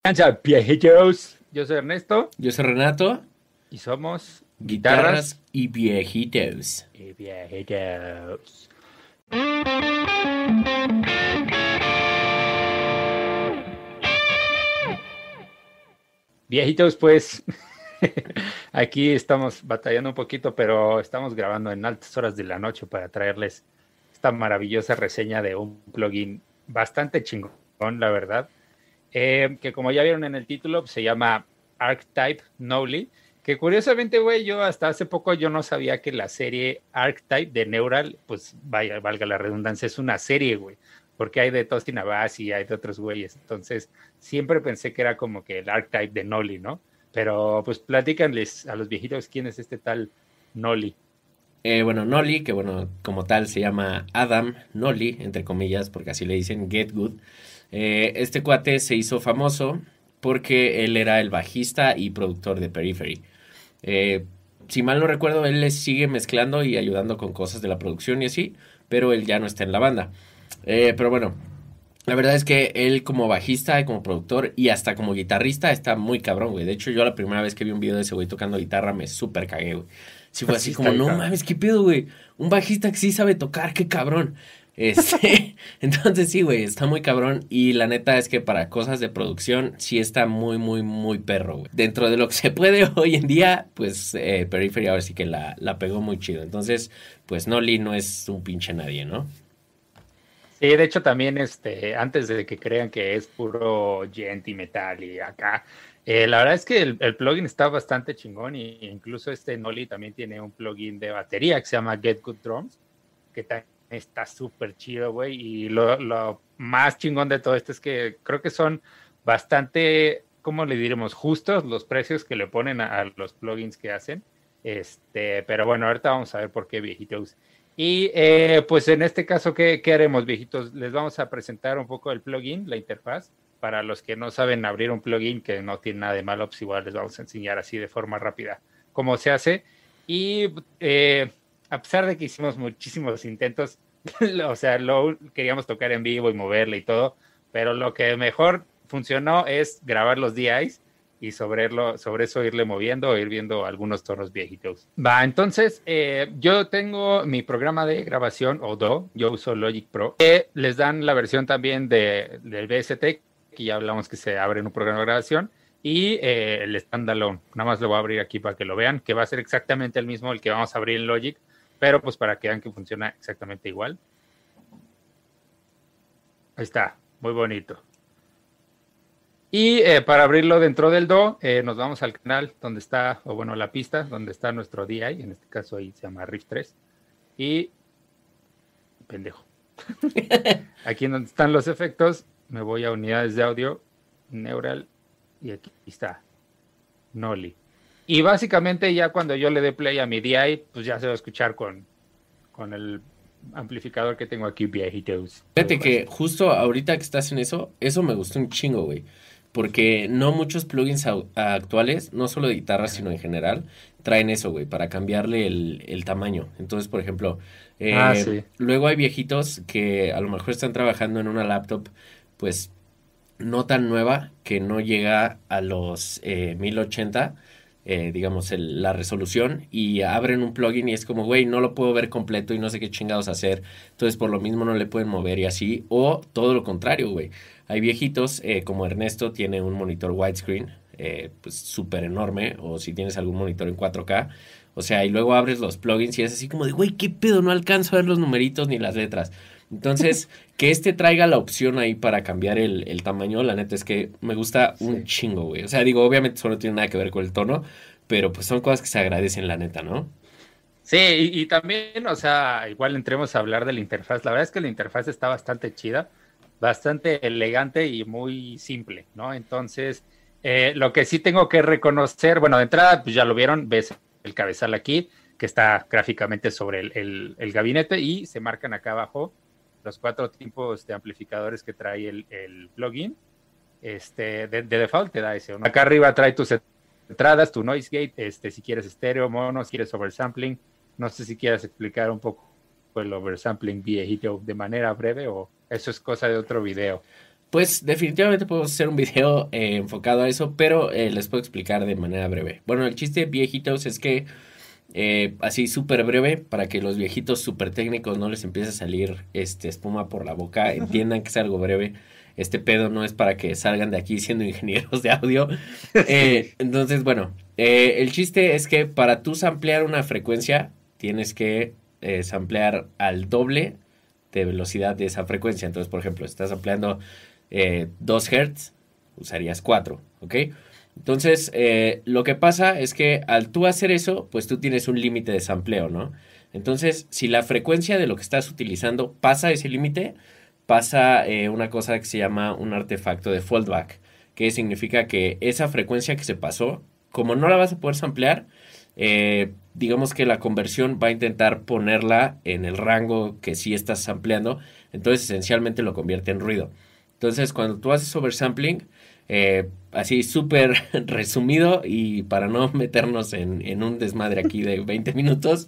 Hola, viejitos. Yo soy Ernesto Yo soy Renato, y somos guitarras Guitarras y viejitos. y Viejitos. Viejitos, pues aquí estamos batallando un poquito, pero estamos grabando en altas horas de la noche para traerles esta maravillosa reseña de un plugin bastante chingón, la verdad. Que como ya vieron en el título, pues, se llama Archetype Noli, que curiosamente, güey, yo hasta hace poco yo no sabía que la serie Archetype de Neural, pues vaya, valga la redundancia, es una serie, güey, porque hay de Tosin Abasi y hay de otros güeyes, entonces siempre pensé que era como que el Archetype de Noli, ¿no? Pero pues platícanles a los viejitos quién es este tal Noli. Bueno, Nolly, que bueno, como tal se llama Adam Nolly, entre comillas, porque así le dicen Get Good. Este cuate se hizo famoso porque él era el bajista y productor de Periphery. Eh, si mal no recuerdo, él les sigue mezclando y ayudando con cosas de la producción y así, pero él ya no está en la banda. Pero bueno, la verdad es que él como bajista y como productor y hasta como guitarrista está muy cabrón, güey. De hecho, yo la primera vez que vi un video de ese güey tocando guitarra me súper cagué, güey. Sí fue Sí, así está como, bien, no cabrón. mames, ¿qué pedo, güey? Un bajista que sí sabe tocar, qué cabrón. Entonces sí, güey, está muy cabrón. Y la neta es que para cosas de producción sí está muy, muy, muy perro, güey. Dentro de lo que se puede hoy en día, pues Periphery ahora sí que la pegó muy chido. Entonces, pues Noli no es un pinche nadie, ¿no? Sí, de hecho también, antes de que crean que es puro gent y metal y acá, la verdad es que el plugin está bastante chingón y incluso este Noli también tiene un plugin de batería que se llama Get Good Drums, que también está súper chido, güey, y lo más chingón de todo esto es que creo que son bastante, ¿cómo le diremos? Justos los precios que le ponen a los plugins que hacen, pero bueno, ahorita vamos a ver por qué, viejitos. Y pues en este caso, ¿qué haremos, viejitos? Les vamos a presentar un poco el plugin, la interfaz. Para los que no saben abrir un plugin, que no tiene nada de malo, pues igual les vamos a enseñar así de forma rápida cómo se hace. Y a pesar de que hicimos muchísimos intentos, o sea, lo queríamos tocar en vivo y moverle y todo, pero lo que mejor funcionó es grabar los DIs y sobre eso irle moviendo o ir viendo algunos tonos viejitos. Va, entonces yo tengo mi programa de grabación o DAW, yo uso Logic Pro, que les dan la versión también del VST, que ya hablamos que se abre en un programa de grabación, y el standalone. Nada más lo voy a abrir aquí para que lo vean, que va a ser exactamente el mismo el que vamos a abrir en Logic, pero pues para que vean que funciona exactamente igual. Ahí está, muy bonito. Y para abrirlo dentro del Do, nos vamos al canal donde está, o bueno, la pista donde está nuestro DI, en este caso ahí se llama Riff 3. Y, pendejo, aquí donde están los efectos, me voy a unidades de audio, Neural, y aquí está, Noli. Y básicamente ya cuando yo le dé play a mi DI, pues ya se va a escuchar con el amplificador que tengo aquí, viejitos. Fíjate que justo ahorita que estás en eso me gustó un chingo, güey. Porque no muchos plugins actuales, no solo de guitarra, sino en general, traen eso, güey, para cambiarle el tamaño. Entonces, por ejemplo, Ah, sí. luego hay viejitos que a lo mejor están trabajando en una laptop, pues no tan nueva, que no llega a los 1080, digamos, la resolución, y abren un plugin y es como, güey, no lo puedo ver completo y no sé qué chingados hacer, entonces por lo mismo no le pueden mover y así, o todo lo contrario, güey. Hay viejitos, como Ernesto tiene un monitor widescreen, pues súper enorme, o si tienes algún monitor en 4K, o sea, y luego abres los plugins y es así como de, güey, ¿qué pedo? No alcanzo a ver los numeritos ni las letras. Entonces, que traiga la opción ahí para cambiar el tamaño, la neta es que me gusta un Sí. chingo, güey. O sea, digo, obviamente eso no tiene nada que ver con el tono, pero pues son cosas que se agradecen, la neta, ¿no? Sí, y también, o sea, igual entremos a hablar de la interfaz. La verdad es que la interfaz está bastante chida, bastante elegante y muy simple, ¿no? Entonces, lo que sí tengo que reconocer, bueno, de entrada, pues ya lo vieron, ves el cabezal aquí, que está gráficamente sobre el gabinete y se marcan acá abajo los cuatro tipos de amplificadores que trae el plugin. De default te da ese, ¿no? Acá arriba trae tus entradas, tu noise gate, si quieres estéreo, mono, si quieres oversampling. No sé si quieras explicar un poco el oversampling viejito de manera breve o eso es cosa de otro video. Pues definitivamente podemos hacer un video enfocado a eso, pero les puedo explicar de manera breve. Bueno, el chiste, viejitos, es que así súper breve, para que los viejitos súper técnicos no les empiece a salir espuma por la boca, entiendan que es algo breve. Este pedo no es para que salgan de aquí siendo ingenieros de audio. Entonces, bueno, el chiste es que para tú samplear una frecuencia, tienes que samplear al doble de velocidad de esa frecuencia. Entonces, por ejemplo, si estás ampliando 2 Hz, usarías 4, ¿ok? Entonces, lo que pasa es que al tú hacer eso, pues tú tienes un límite de sampleo, ¿no? Entonces, si la frecuencia de lo que estás utilizando pasa ese límite, pasa una cosa que se llama un artefacto de fallback, que significa que esa frecuencia que se pasó, como no la vas a poder samplear, digamos que la conversión va a intentar ponerla en el rango que sí estás sampleando, entonces esencialmente lo convierte en ruido. Entonces, cuando tú haces oversampling, así súper resumido y para no meternos en un desmadre aquí de 20 minutos,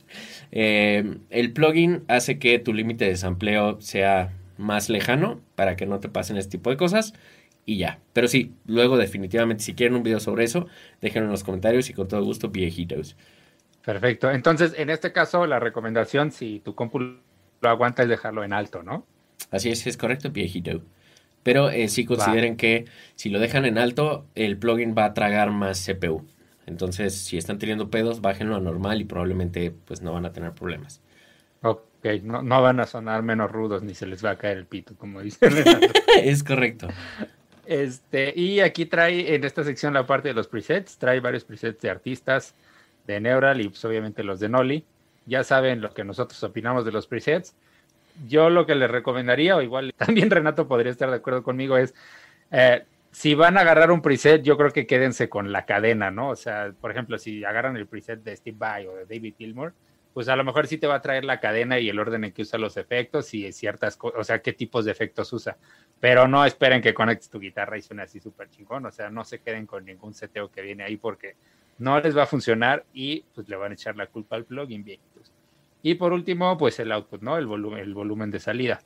el plugin hace que tu límite de sampleo sea más lejano para que no te pasen este tipo de cosas y ya. Pero sí, luego definitivamente si quieren un video sobre eso, déjenlo en los comentarios y con todo gusto, viejitos. Perfecto. Entonces, en este caso, la recomendación, si tu compu lo aguanta, es dejarlo en alto, ¿no? Así es correcto, viejito. Pero sí consideren que si lo dejan en alto, el plugin va a tragar más CPU. Entonces, si están teniendo pedos, bájenlo a normal y probablemente pues no van a tener problemas. Ok, no van a sonar menos rudos ni se les va a caer el pito, como dice Renato. Es correcto. Y aquí trae en esta sección la parte de los presets, trae varios presets de artistas, de Neural y pues obviamente los de Noli. Ya saben lo que nosotros opinamos de los presets. Yo lo que les recomendaría, o igual también Renato podría estar de acuerdo conmigo, es si van a agarrar un preset, yo creo que quédense con la cadena, ¿no? O sea, por ejemplo, si agarran el preset de Steve Vai o de David Gilmour, pues a lo mejor sí te va a traer la cadena y el orden en que usa los efectos y ciertas cosas, o sea, qué tipos de efectos usa. Pero no esperen que conectes tu guitarra y suene así súper chingón, o sea, no se queden con ningún seteo que viene ahí porque no les va a funcionar y pues le van a echar la culpa al plugin, viejitos. Y por último, pues el output, ¿no? El volumen de salida.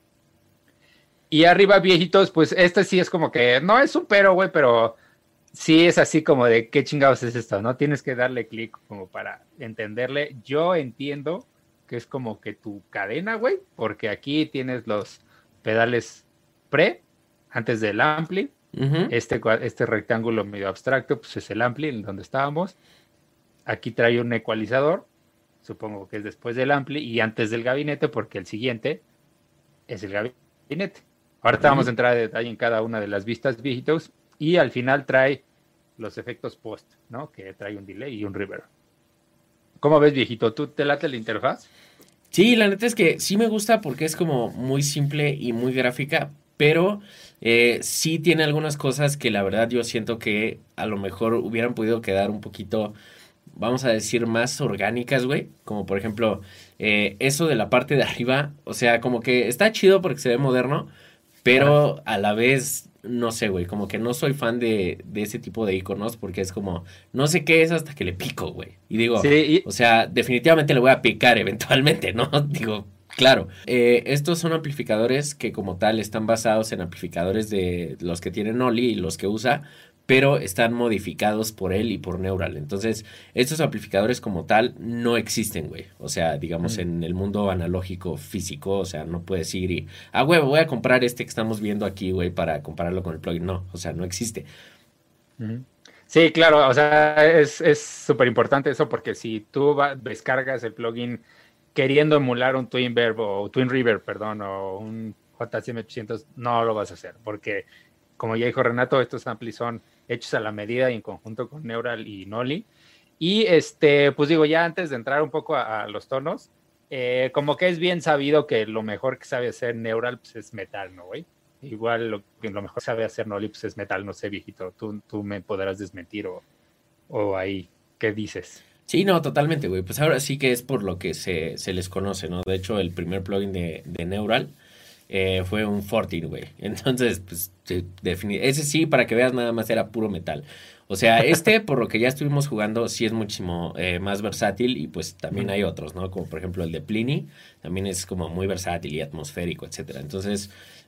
Y arriba, viejitos, pues este sí es como que, no es un pero, güey, pero sí es así como de, ¿qué chingados es esto? ¿No? Tienes que darle clic como para entenderle. Yo entiendo que es como que tu cadena, güey, porque aquí tienes los pedales pre, antes del ampli. Uh-huh. Este rectángulo medio abstracto, pues es el ampli, en donde estábamos. Aquí trae un ecualizador, supongo que es después del ampli y antes del gabinete, porque el siguiente es el gabinete. Ahorita vamos a entrar a detalle en cada una de las vistas, viejitos, y al final trae los efectos post, ¿no? Que trae un delay y un reverb. ¿Cómo ves, viejito? ¿Tú te late la interfaz? Sí, la neta es que sí me gusta porque es como muy simple y muy gráfica, pero sí tiene algunas cosas que la verdad yo siento que a lo mejor hubieran podido quedar un poquito, vamos a decir, más orgánicas, güey. Como por ejemplo, eso de la parte de arriba, o sea, como que está chido porque se ve moderno, pero a la vez, no sé, güey, como que no soy fan de ese tipo de iconos porque es como, no sé qué es hasta que le pico, güey. Y digo, Sí, o sea, definitivamente le voy a picar eventualmente, ¿no? Digo, claro. Estos son amplificadores que como tal están basados en amplificadores de los que tiene Noli y los que usa, pero están modificados por él y por Neural. Entonces, estos amplificadores como tal no existen, güey. O sea, digamos, en el mundo analógico físico, o sea, no puedes ir y, güey, voy a comprar este que estamos viendo aquí, güey, para compararlo con el plugin. No, o sea, no existe. Sí, claro, o sea, es súper importante eso porque si tú descargas el plugin queriendo emular un Twin Reverb perdón, o un JCM800, no lo vas a hacer porque, como ya dijo Renato, estos amplis son hechos a la medida y en conjunto con Neural y Noli. Y pues digo, ya antes de entrar un poco a los tonos, como que es bien sabido que lo mejor que sabe hacer Neural pues, es metal, ¿no, güey? Igual lo mejor que sabe hacer Noli pues, es metal, no sé, viejito. Tú me podrás desmentir o ahí, ¿qué dices? Sí, no, totalmente, güey. Pues ahora sí que es por lo que se les conoce, ¿no? De hecho, el primer plugin de Neural fue un 14, güey. Entonces, pues, ese sí, para que veas, nada más era puro metal. O sea, por lo que ya estuvimos jugando, sí es muchísimo más versátil y pues también hay otros, ¿no? Como por ejemplo el de Pliny, también es como muy versátil y atmosférico, etcétera. Entonces,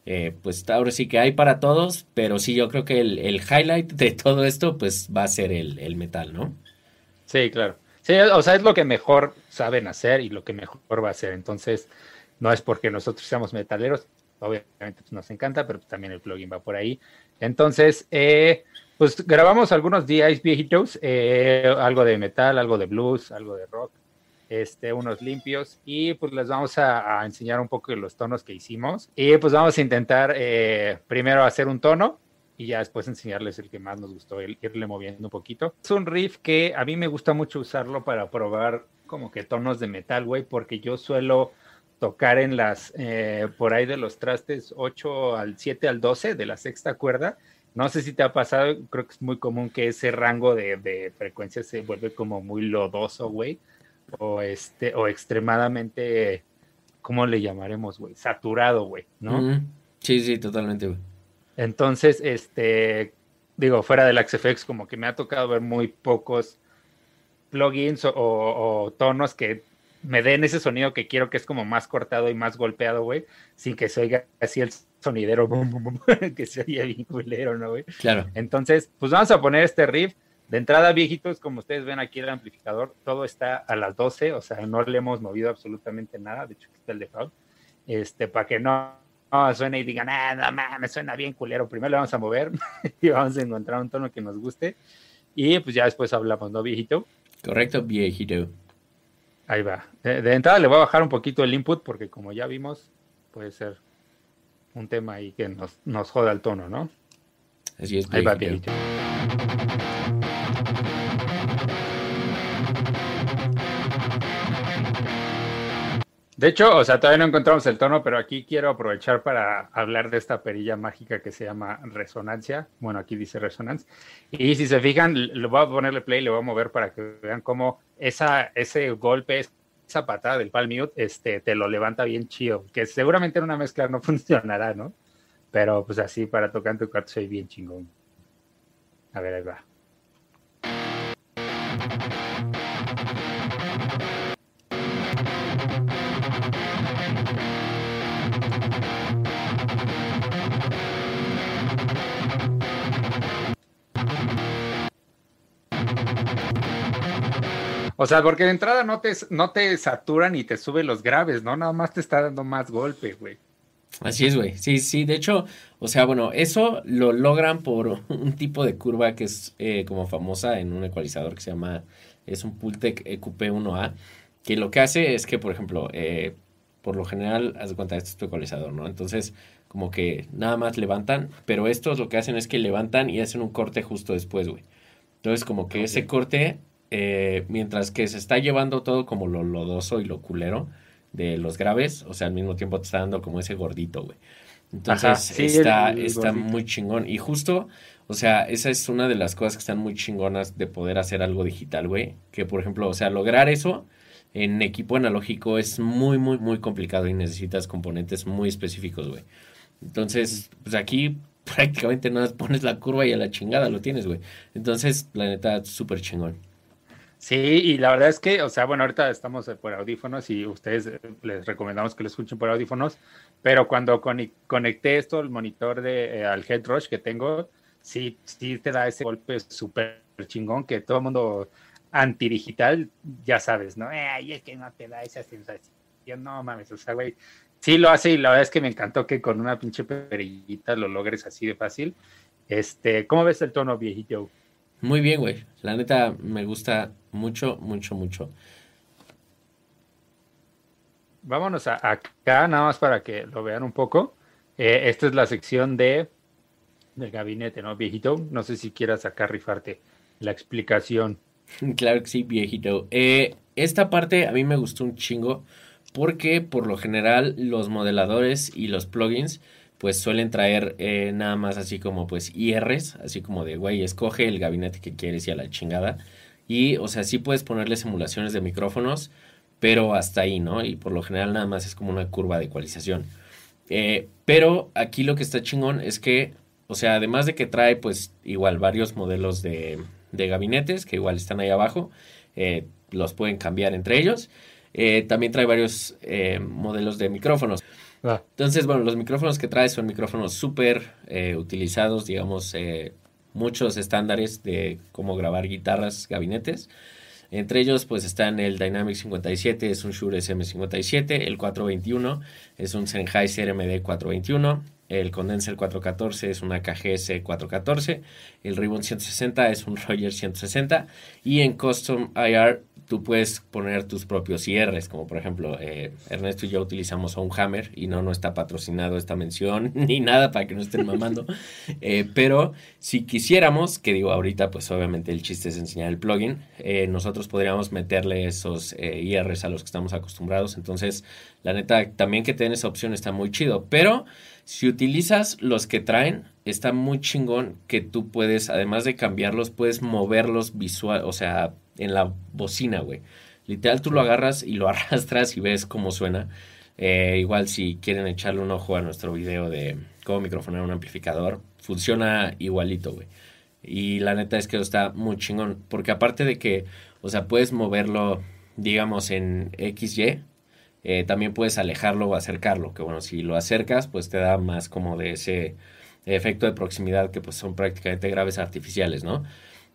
Pues ahora sí que hay para todos, pero sí, yo creo que el highlight de todo esto, pues va a ser el metal, ¿no? Sí, claro. Sí, o sea, es lo que mejor saben hacer y lo que mejor va a hacer. Entonces, no es porque nosotros seamos metaleros, obviamente pues, nos encanta, pero pues, también el plugin va por ahí. Entonces, pues grabamos algunos DIs viejitos, algo de metal, algo de blues, algo de rock, unos limpios, y pues les vamos a enseñar un poco de los tonos que hicimos. Y pues vamos a intentar primero hacer un tono y ya después enseñarles el que más nos gustó, irle moviendo un poquito. Es un riff que a mí me gusta mucho usarlo para probar como que tonos de metal, güey, porque yo suelo tocar en las, por ahí de los trastes 8 al 7 al 12 de la sexta cuerda. No sé si te ha pasado, creo que es muy común que ese rango de frecuencias se vuelve como muy lodoso, güey, o extremadamente, ¿cómo le llamaremos, güey? Saturado, güey, ¿no? Mm, sí, sí, totalmente, güey. Entonces, digo, fuera del XFX, como que me ha tocado ver muy pocos plugins o tonos que me den ese sonido que quiero, que es como más cortado y más golpeado, güey, sin que se oiga así el sonidero, bum, bum, bum, que se oye bien culero, ¿no, güey? Claro. Entonces, pues vamos a poner este riff. De entrada, viejitos, como ustedes ven aquí el amplificador, todo está a las 12, o sea, no le hemos movido absolutamente nada, de hecho, aquí está el default, para que no suene y digan, no mames, suena bien culero. Primero le vamos a mover y vamos a encontrar un tono que nos guste y pues ya después hablamos, ¿no, viejito? Correcto, viejito. Ahí va. De entrada le voy a bajar un poquito el input porque como ya vimos, puede ser un tema ahí que nos joda el tono, ¿no? Así es, Ahí va, viejito. viejito. De hecho, o sea, todavía no encontramos el tono, pero aquí quiero aprovechar para hablar de esta perilla mágica que se llama resonancia. Bueno, aquí dice resonance. Y si se fijan, le voy a ponerle play, le voy a mover para que vean cómo ese golpe, esa patada del palm mute, te lo levanta bien chido. Que seguramente en una mezcla no funcionará, ¿no? Pero pues así para tocar en tu cuarto soy bien chingón. A ver, ahí va. O sea, porque de entrada no te saturan y te sube los graves, ¿no? Nada más te está dando más golpe, güey. Así es, güey. Sí, sí, de hecho, o sea, bueno, eso lo logran por un tipo de curva que es como famosa en un ecualizador que se llama, es un Pultec EQP1A, que lo que hace es que, por ejemplo, por lo general, haz de cuenta, este es tu ecualizador, ¿no? Entonces, como que nada más levantan, pero estos lo que hacen es que levantan y hacen un corte justo después, güey. Entonces, como que ese Ok. corte, mientras que se está llevando todo como lo lodoso y lo culero de los graves, o sea, al mismo tiempo te está dando como ese gordito, güey. Ajá, Entonces, sí, el está gordito. muy chingón. Y justo, o sea, esa es una de las cosas que están muy chingonas de poder hacer algo digital, güey. Que, por ejemplo, o sea, lograr eso en equipo analógico es muy, muy, muy complicado y necesitas componentes muy específicos, güey. Entonces, pues aquí prácticamente nada más pones la curva y a la chingada lo tienes, güey. Entonces, la neta, súper chingón. Sí, y la verdad es que, o sea, bueno, ahorita estamos por audífonos y ustedes les recomendamos que lo escuchen por audífonos, pero cuando conecté esto al monitor al Headrush que tengo, sí, sí te da ese golpe súper chingón que todo el mundo antidigital, ya sabes, ¿no? Ay, es que no te da esa sensación, no mames, o sea, güey, sí lo hace y la verdad es que me encantó que con una pinche perillita lo logres así de fácil. ¿Cómo ves el tono, viejito? Muy bien, güey. La neta me gusta mucho, mucho, mucho. Vámonos acá, nada más para que lo vean un poco. Esta es la sección del gabinete, ¿no, viejito? No sé si quieras acá rifarte la explicación. Claro que sí, viejito. Esta parte a mí me gustó un chingo porque por lo general los modeladores y los plugins pues suelen traer nada más así como pues IRs, así como de güey, escoge el gabinete que quieres y a la chingada. Y o sea, sí puedes ponerle simulaciones de micrófonos, pero hasta ahí, ¿no? Y por lo general nada más es como una curva de ecualización. Pero aquí lo que está chingón es que, o sea, además de que trae pues igual varios modelos de gabinetes que igual están ahí abajo, los pueden cambiar entre ellos. También trae varios modelos de micrófonos. Va. Entonces, bueno, los micrófonos que trae son micrófonos súper utilizados, digamos, muchos estándares de cómo grabar guitarras, gabinetes. Entre ellos, pues están el Dynamic 57, es un Shure SM57, el 421 es un Sennheiser MD421, el Condenser 414 es una KGS 414, el Ribbon 160 es un Roger 160 y en Custom IR tú puedes poner tus propios IRs, como por ejemplo Ernesto y yo utilizamos a un Hammer y no está patrocinado esta mención ni nada para que no estén mamando, pero si quisiéramos, que digo ahorita pues obviamente el chiste es enseñar el plugin, nosotros podríamos meterle esos IRs a los que estamos acostumbrados, entonces la neta también que te den esa opción está muy chido, pero si utilizas los que traen, está muy chingón que tú puedes, además de cambiarlos, puedes moverlos visual, o sea, en la bocina, güey. Literal, tú lo agarras y lo arrastras y ves cómo suena. Igual si quieren echarle un ojo a nuestro video de cómo microfonar un amplificador, funciona igualito, güey. Y la neta es que está muy chingón, porque aparte de que, o sea, puedes moverlo, digamos, en XY, también puedes alejarlo o acercarlo, que bueno, si lo acercas, pues te da más como de ese efecto de proximidad que pues son prácticamente graves artificiales, ¿no?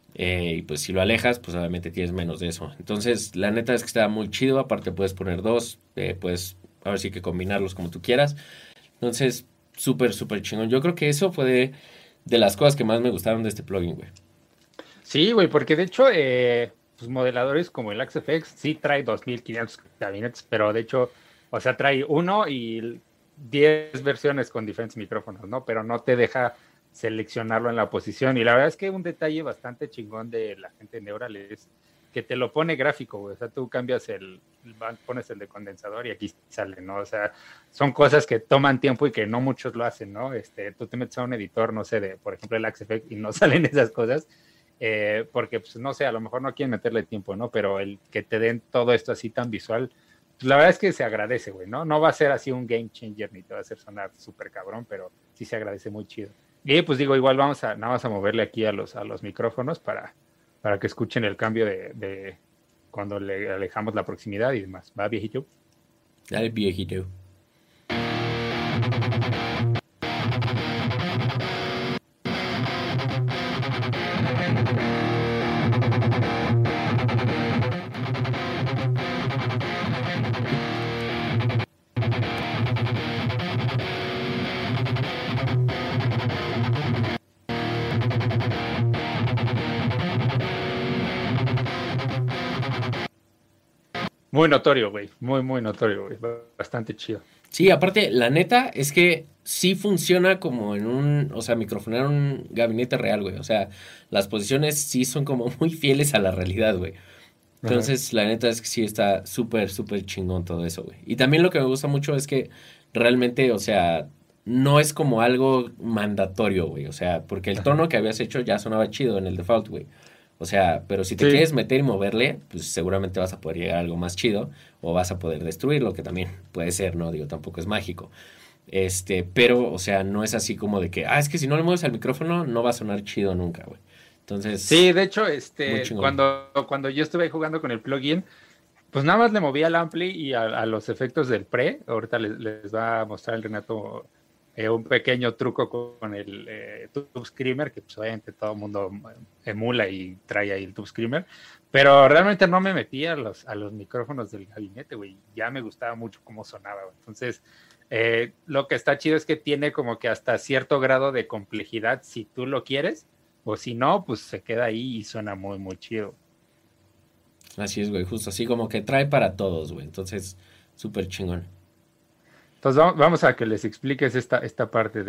Y pues si lo alejas, pues obviamente tienes menos de eso. Entonces, la neta es que está muy chido, aparte puedes poner dos, puedes ahora sí que combinarlos como tú quieras. Entonces, súper, súper chingón. Yo creo que eso fue de las cosas que más me gustaron de este plugin, güey. Sí, güey, porque de hecho, pues modeladores como el AxeFX sí trae 2500 gabinetes, pero de hecho, o sea, trae uno y 10 versiones con diferentes micrófonos, ¿no? Pero no te deja seleccionarlo en la posición. Y la verdad es que un detalle bastante chingón de la gente de Neural es que te lo pone gráfico, güey. O sea, tú cambias pones el de condensador y aquí sale, ¿no? O sea, son cosas que toman tiempo y que no muchos lo hacen, ¿no? Tú te metes a un editor, no sé, de, por ejemplo, el AxeFX y no salen esas cosas. Porque, pues, no sé, a lo mejor no quieren meterle tiempo, ¿no? Pero el que te den todo esto así tan visual, pues, la verdad es que se agradece, güey, ¿no? No va a ser así un game changer ni te va a hacer sonar súper cabrón, pero sí se agradece muy chido. Y pues digo, igual nada más a moverle aquí a los micrófonos para que escuchen el cambio de cuando le alejamos la proximidad y demás. ¿Va, viejito? Dale, viejito. Muy notorio, güey. Muy, muy notorio, güey. Bastante chido. Sí, aparte, la neta es que sí funciona como en un, o sea, microfonar un gabinete real, güey. O sea, las posiciones sí son como muy fieles a la realidad, güey. Ajá. Entonces, la neta es que sí está súper, súper chingón todo eso, güey. Y también lo que me gusta mucho es que realmente, o sea, no es como algo mandatorio, güey. O sea, porque el Ajá. tono que habías hecho ya sonaba chido en el default, güey. O sea, pero si te Sí. quieres meter y moverle, pues seguramente vas a poder llegar a algo más chido o vas a poder destruirlo, que también puede ser, ¿no? Digo, tampoco es mágico. Pero, o sea, no es así como de que, es que si no le mueves al micrófono no va a sonar chido nunca, güey. Sí, Entonces, de hecho, muy chingón. cuando yo estuve jugando con el plugin, pues nada más le moví al ampli y a los efectos del pre. Ahorita les va a mostrar el Renato un pequeño truco con el Tube Screamer, que pues obviamente todo el mundo emula y trae ahí el Tube Screamer. Pero realmente no me metí a los micrófonos del gabinete, güey. Ya me gustaba mucho cómo sonaba, güey. Entonces, lo que está chido es que tiene como que hasta cierto grado de complejidad si tú lo quieres, o si no, pues se queda ahí y suena muy, muy chido. Así es, güey, justo así como que trae para todos, güey. Entonces, súper chingón. Entonces vamos a que les expliques esta parte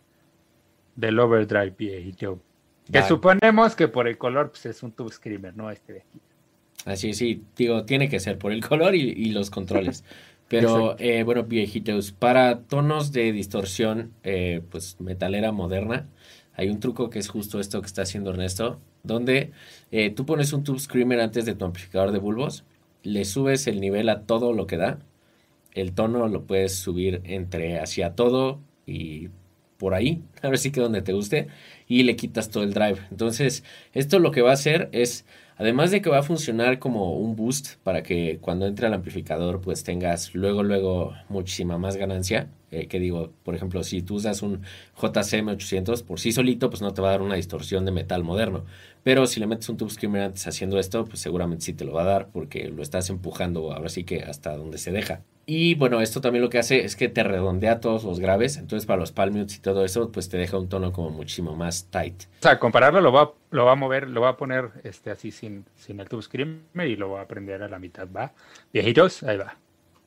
del overdrive, viejito. Que Va, suponemos que por el color pues es un Tube Screamer, ¿no? Este de aquí. así sí, digo, tiene que ser por el color y los controles. Pero, Exacto. bueno, viejitos, para tonos de distorsión, pues metalera moderna, hay un truco que es justo esto que está haciendo Ernesto, donde tú pones un tube screamer antes de tu amplificador de bulbos, le subes el nivel a todo lo que da, el tono lo puedes subir entre hacia todo y por ahí, ahora sí que donde te guste, y le quitas todo el drive. Entonces, esto lo que va a hacer es, además de que va a funcionar como un boost para que cuando entre al amplificador pues tengas luego muchísima más ganancia, que digo, por ejemplo, si tú usas un JCM 800 por sí solito, pues no te va a dar una distorsión de metal moderno, pero si le metes un Tube Screamer antes haciendo esto, pues seguramente sí te lo va a dar porque lo estás empujando ahora sí que hasta donde se deja. Y bueno, esto también lo que hace es que te redondea todos los graves, entonces para los palm mutes y todo eso, pues te deja un tono como muchísimo más tight. O sea, compararlo lo va a mover, lo va a poner así sin el Tube Screamer y lo va a prender a la mitad, ¿va? Viejitos, ahí va.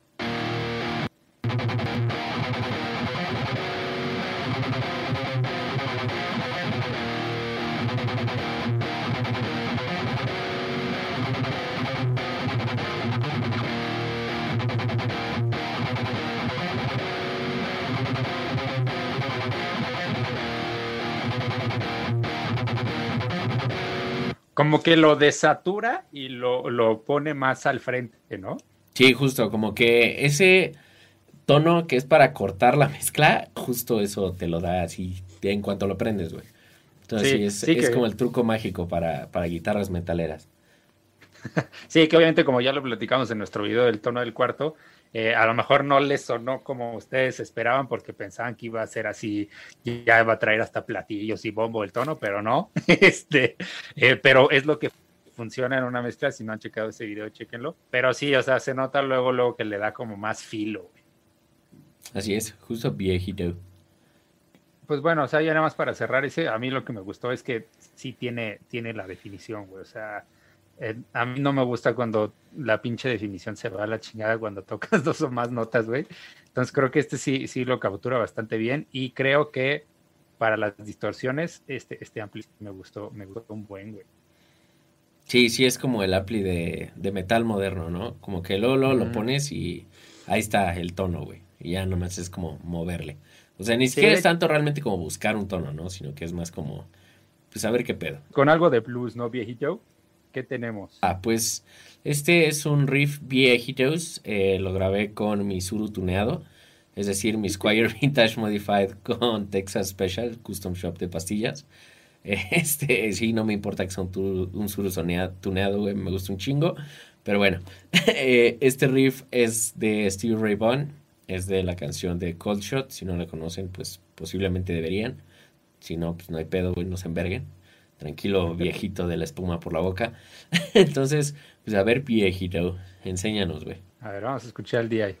Como que lo desatura y lo pone más al frente, ¿no? Sí, justo, como que ese tono que es para cortar la mezcla, justo eso te lo da así en cuanto lo prendes, güey. Entonces sí, Sí, sí es como que, el truco mágico para guitarras metaleras. sí que obviamente como ya lo platicamos en nuestro video del tono del cuarto, a lo mejor no les sonó como ustedes esperaban porque pensaban que iba a ser así, ya iba a traer hasta platillos y bombo el tono, pero no. Pero es lo que funciona en una mezcla. Si no han checado ese video, chéquenlo. Pero sí, o sea, se nota luego que le da como más filo. Así es, justo viejito. Pues bueno, o sea, ya nada más para cerrar ese, a mí lo que me gustó es que sí tiene la definición, güey. O sea, a mí no me gusta cuando la pinche definición se va a la chingada cuando tocas dos o más notas, güey. Entonces creo que sí lo captura bastante bien y creo que para las distorsiones, este ampli me gustó un buen, güey. Sí, sí, es como el ampli de metal moderno, ¿no? Como que luego lo Ujú. pones y ahí está el tono, güey. Y ya nomás es como moverle. O sea, ni Sí, siquiera es tanto realmente como buscar un tono, ¿no? Sino que es más como, pues a ver qué pedo. con algo de blues, ¿no, viejito? ¿Qué tenemos? Ah, pues este es un riff viejitos, lo grabé con mi Suru tuneado, es decir, mi Squier Vintage Modified con Texas Special Custom Shop de pastillas. Sí, no me importa que sea un Suru tuneado, güey, me gusta un chingo, pero bueno, este riff es de Stevie Ray Vaughan, es de la canción de Cold Shot, si no la conocen, pues posiblemente deberían, si no, pues no hay pedo, güey, no se enverguen. Tranquilo, viejito de la espuma por la boca. Entonces, pues a ver, viejito, enséñanos, güey. A ver, vamos a escuchar el DI.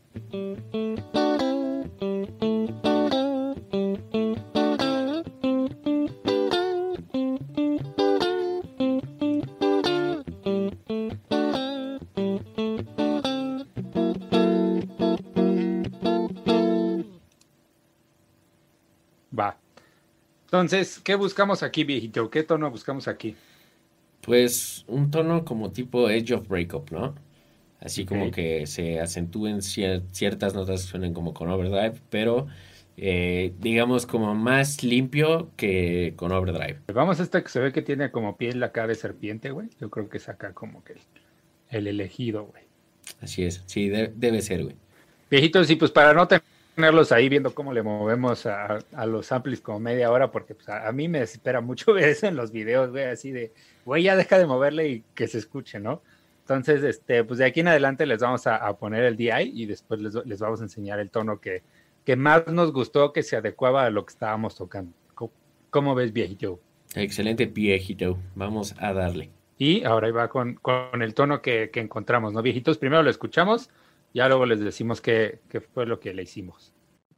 Va. Entonces, ¿qué buscamos aquí, viejito? ¿Qué tono buscamos aquí? Pues un tono como tipo Edge of Breakup, ¿no? Así como Ok. que se acentúen ciertas notas que suenen como con overdrive, pero digamos como más limpio que con overdrive. Vamos a esta que se ve que tiene como piel la cara de serpiente, güey. Yo creo que es acá como que el elegido, güey. Así es, sí, debe ser, güey. Viejitos, sí, pues para no tenerlos ahí viendo cómo le movemos a los amplis como media hora, porque pues, a mí me desespera mucho ver eso en los videos, güey, así de, güey, ya deja de moverle y que se escuche, ¿no? Entonces, pues de aquí en adelante les vamos a poner el DI y después les vamos a enseñar el tono que más nos gustó, que se adecuaba a lo que estábamos tocando. ¿Cómo ves, viejito? Excelente, viejito. Vamos a darle. Y ahora ahí va con el tono que encontramos, ¿no, viejitos? Primero lo escuchamos, ya luego les decimos qué fue lo que le hicimos.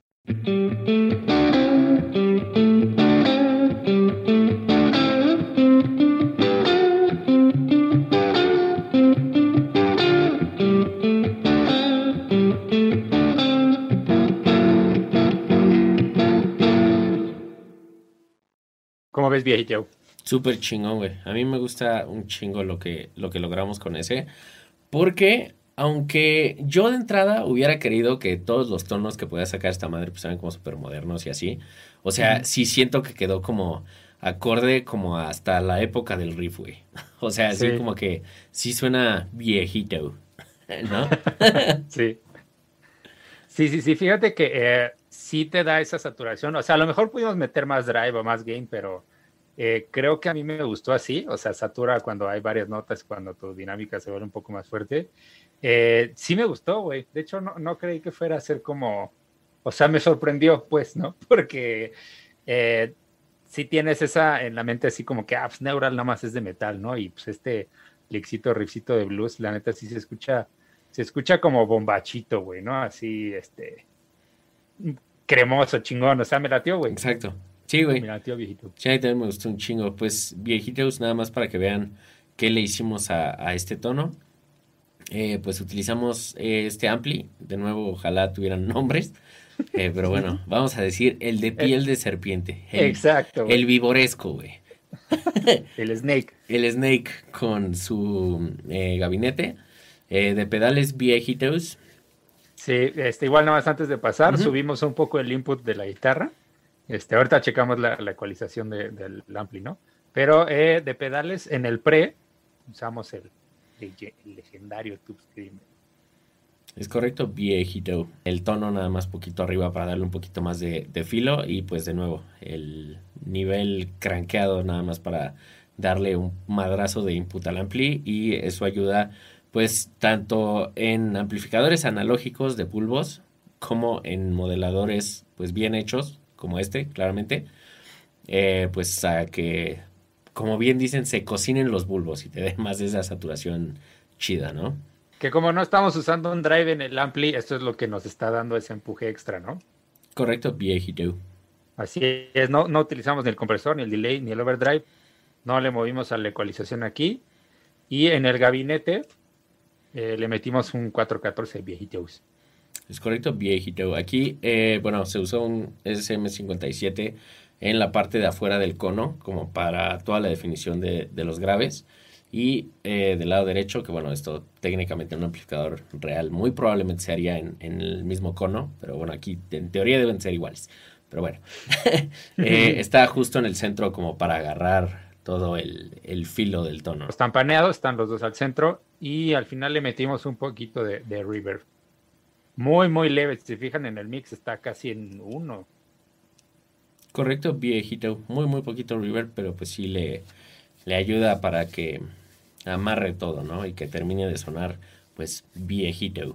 ¿Cómo ves, viejito? Súper chingón, güey. A mí me gusta un chingo lo que logramos con ese. Porque, aunque yo de entrada hubiera querido que todos los tonos que podía sacar esta madre pues eran como súper modernos y así. O sea, Ujú. sí siento que quedó como acorde como hasta la época del riff, güey. O sea, así Sí, como que sí suena viejito, ¿no? sí. Sí, fíjate que sí te da esa saturación. O sea, a lo mejor pudimos meter más drive o más gain, pero creo que a mí me gustó así. O sea, satura cuando hay varias notas, cuando tu dinámica se vuelve un poco más fuerte. Sí me gustó, güey. De hecho, no creí que fuera a ser como... O sea, me sorprendió, pues, ¿no? Porque sí tienes esa en la mente así como que, pues Neural nada más es de metal, ¿no? Y pues este licito, riffcito de blues, la neta sí se escucha como bombachito, güey, ¿no? Así, cremoso, chingón, o sea, me latió, güey. Exacto. Sí, güey. Me latió, viejito. Sí, a mí también me gustó un chingo. Pues viejitos, nada más para que vean qué le hicimos a este tono. Pues utilizamos este ampli. De nuevo, ojalá tuvieran nombres. Pero bueno, vamos a decir el de Eh, piel de serpiente. exacto, El güey. vivoresco, güey. El Snake. El Snake con su gabinete. De pedales viejitos. Sí, igual nada más antes de pasar, Ujú. subimos un poco el input de la guitarra. Ahorita checamos la ecualización del ampli, ¿no? Pero de pedales en el pre usamos el legendario Tube Screamer. Es correcto, viejito. El tono nada más poquito arriba para darle un poquito más de filo y pues de nuevo el nivel crankeado nada más para darle un madrazo de input al ampli y eso ayuda pues tanto en amplificadores analógicos de bulbos como en modeladores pues bien hechos como este claramente pues a que como bien dicen se cocinen los bulbos y te dé más de esa saturación chida, ¿no? Que como no estamos usando un drive en el ampli, esto es lo que nos está dando ese empuje extra, ¿no? Correcto, viejito. Así es, no utilizamos ni el compresor, ni el delay, ni el overdrive, no le movimos a la ecualización aquí. Y en el gabinete le metimos un 414 viejitos. Es correcto, viejito. Aquí, bueno, se usó un SM57 en la parte de afuera del cono, como para toda la definición de los graves. Y del lado derecho, que bueno, esto técnicamente en un amplificador real muy probablemente se haría en el mismo cono, pero bueno, aquí en teoría deben ser iguales. Pero bueno, está justo en el centro como para agarrar todo el filo del tono. Están paneados, están los dos al centro y al final le metimos un poquito de reverb. Muy leve, si se fijan en el mix está casi en uno. Correcto, viejito. Muy poquito reverb, pero pues sí le ayuda para que amarre todo, ¿no? Y que termine de sonar, pues, viejito.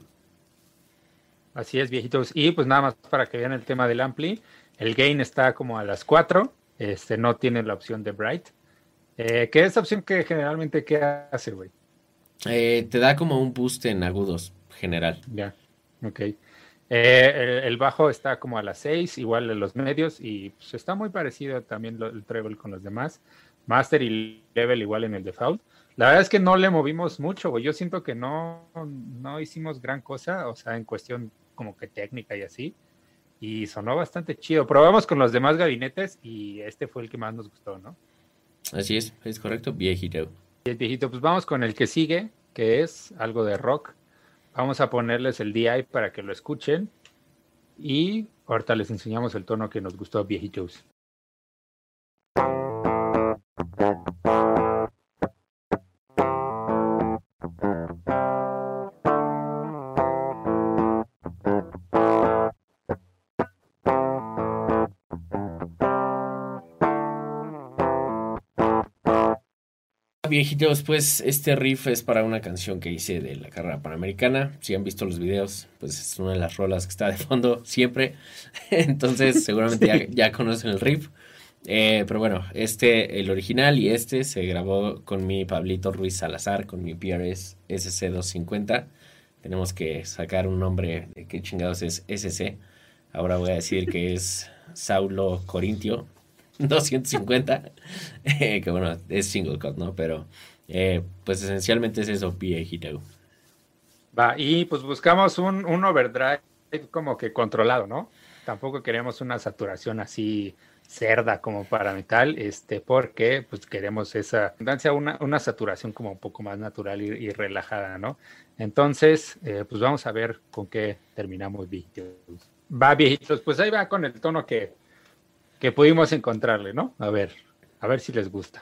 Así es, viejitos. Y pues nada más para que vean el tema del ampli, el gain está como a las 4, no tiene la opción de bright. ¿Qué es esa opción que generalmente qué hace, güey? Te da como un boost en agudos general. Ya, ok. El bajo está como a las 6, igual en los medios, y pues está muy parecido también el treble con los demás. Master y level igual en el default. La verdad es que no le movimos mucho, güey. Yo siento que no hicimos gran cosa, o sea, en cuestión como que técnica y así. Y sonó bastante chido. Probamos con los demás gabinetes y este fue el que más nos gustó, ¿no? Así es correcto, viejito. Y el viejito, pues vamos con el que sigue, que es algo de rock. Vamos a ponerles el DI para que lo escuchen. Y ahorita les enseñamos el tono que nos gustó, viejitos. Viejitos, pues este riff es para una canción que hice de la carrera panamericana. Si han visto los videos, pues es una de las rolas que está de fondo siempre. Entonces, seguramente Sí. ya conocen el riff. Pero bueno, el original y este se grabó con mi Pablito Ruiz Salazar, con mi PRS SC250. Tenemos que sacar un nombre de qué chingados es SC. Ahora voy a decir que es Saulo Corintio 250, que bueno, es single cut, ¿no? Pero pues esencialmente es eso, viejito. Va, y pues buscamos un overdrive como que controlado, ¿no? Tampoco queremos una saturación así cerda como para metal, porque pues queremos esa abundancia, una saturación como un poco más natural y relajada, ¿no? Entonces, pues vamos a ver con qué terminamos, viejitos. Va, viejitos, pues ahí va con el tono que pudimos encontrarle, ¿no? A ver si les gusta.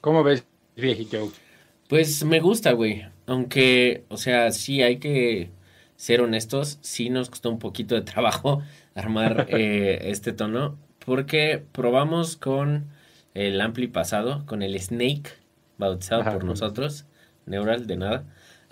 ¿Cómo ves, viejito? Pues me gusta, güey. Aunque, o sea, sí hay que ser honestos, sí nos costó un poquito de trabajo armar este tono, porque probamos con el ampli pasado, con el Snake, bautizado Ajá, por con los... nosotros, Neural, de nada.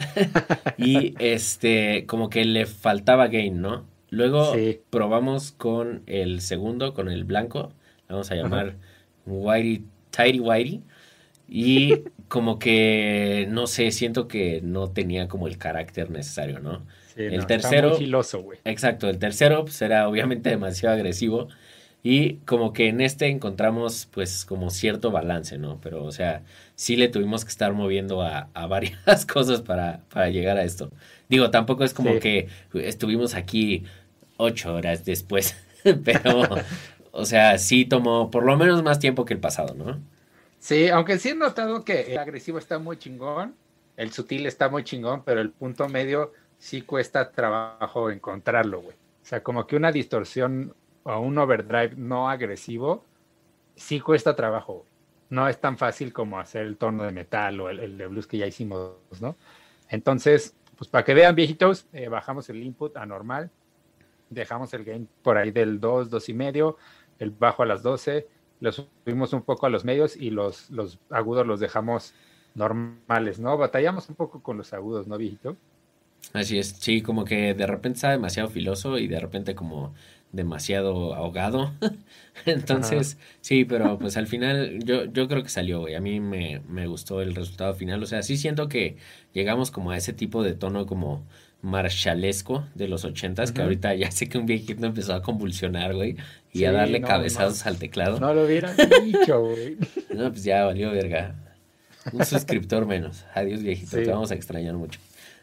Y como que le faltaba gain, ¿no? Luego Sí, probamos con el segundo, con el blanco, le vamos a ajá. llamar Whitey, Tidy Whitey. Y como que, no sé, siento que no tenía como el carácter necesario, ¿no? Sí, El no, está muy tercero, filoso, güey. exacto, el tercero pues era obviamente demasiado agresivo y como que en este encontramos pues como cierto balance, ¿no? Pero o sea, sí le tuvimos que estar moviendo a varias cosas para llegar a esto. Digo, tampoco es como Sí. que estuvimos aquí 8 horas después, pero o sea, sí tomó por lo menos más tiempo que el pasado, ¿no? Sí, aunque sí he notado que el agresivo está muy chingón, el sutil está muy chingón, pero el punto medio sí cuesta trabajo encontrarlo, güey. O sea, como que una distorsión o un overdrive no agresivo sí cuesta trabajo, güey. No es tan fácil como hacer el tono de metal o el de blues que ya hicimos, ¿no? Entonces, pues para que vean, viejitos, bajamos el input a normal, dejamos el gain por ahí del 2, 2 y medio, el bajo a las 12, lo subimos un poco a los medios y los agudos los dejamos normales, ¿no? Batallamos un poco con los agudos, ¿no, viejito? Así es, sí, como que de repente está demasiado filoso y de repente como demasiado ahogado. Ajá. Entonces, sí, pero pues al final yo creo que salió, güey. A mí me gustó el resultado final. O sea, sí siento que llegamos como a ese tipo de tono como marshallesco de los ochentas, que Ujú. ahorita ya sé que un viejito empezó a convulsionar, güey, y a Sí, darle no, cabezazos al teclado. no lo hubieras dicho, güey. No, pues ya valió verga. Un suscriptor menos. Adiós, viejito, te Sí. vamos a extrañar mucho.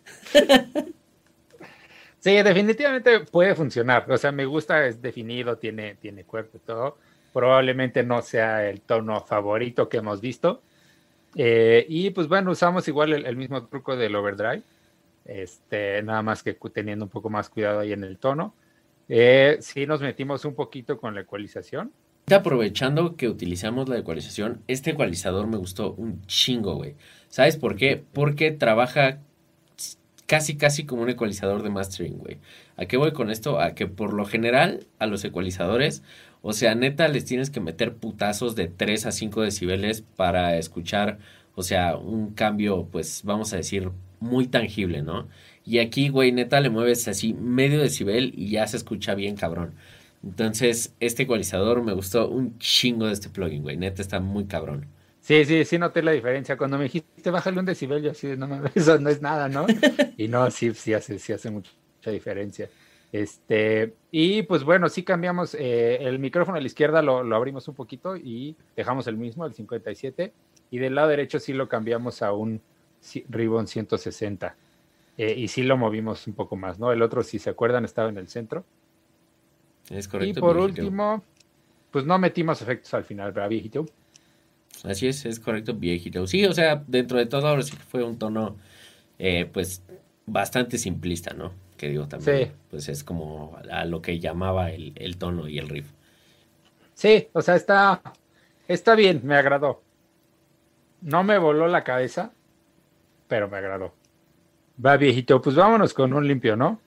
Sí, definitivamente puede funcionar. O sea, me gusta, es definido, tiene cuerpo y todo. Probablemente no sea el tono favorito que hemos visto. Y pues bueno, usamos igual el mismo truco del overdrive. Nada más que teniendo un poco más cuidado ahí en el tono. Sí nos metimos un poquito con la ecualización. Aprovechando que utilizamos la ecualización, este ecualizador me gustó un chingo, güey. ¿Sabes por qué? Sí. Porque trabaja casi como un ecualizador de mastering, güey. ¿A qué voy con esto? A que por lo general a los ecualizadores, o sea, neta les tienes que meter putazos de 3 a 5 decibeles para escuchar, o sea, un cambio, pues vamos a decir, muy tangible, ¿no? Y aquí, güey, neta le mueves así medio decibel y ya se escucha bien cabrón. Entonces, este ecualizador me gustó un chingo de este plugin, güey. Neta está muy cabrón. Sí, sí, sí noté la diferencia. Cuando me dijiste, bájale un decibel, yo así, no mames, eso no es nada, ¿no? Y no, sí, sí hace mucha diferencia. Y pues bueno, sí cambiamos el micrófono a la izquierda, lo abrimos un poquito y dejamos el mismo, el 57, y del lado derecho sí lo cambiamos a un Ribbon 160, y sí lo movimos un poco más, ¿no? El otro, si se acuerdan, estaba en el centro. Es Y correcto, por viejito. último, pues no metimos efectos al final, ¿verdad, viejito? Así es correcto, viejito. Sí, o sea, dentro de todo ahora sí que fue un tono, pues, bastante simplista, ¿no? Que digo también, Sí, pues es como a lo que llamaba el tono y el riff. sí, o sea, está bien, me agradó. No me voló la cabeza, pero me agradó. Va, viejito, pues vámonos con un limpio, ¿no?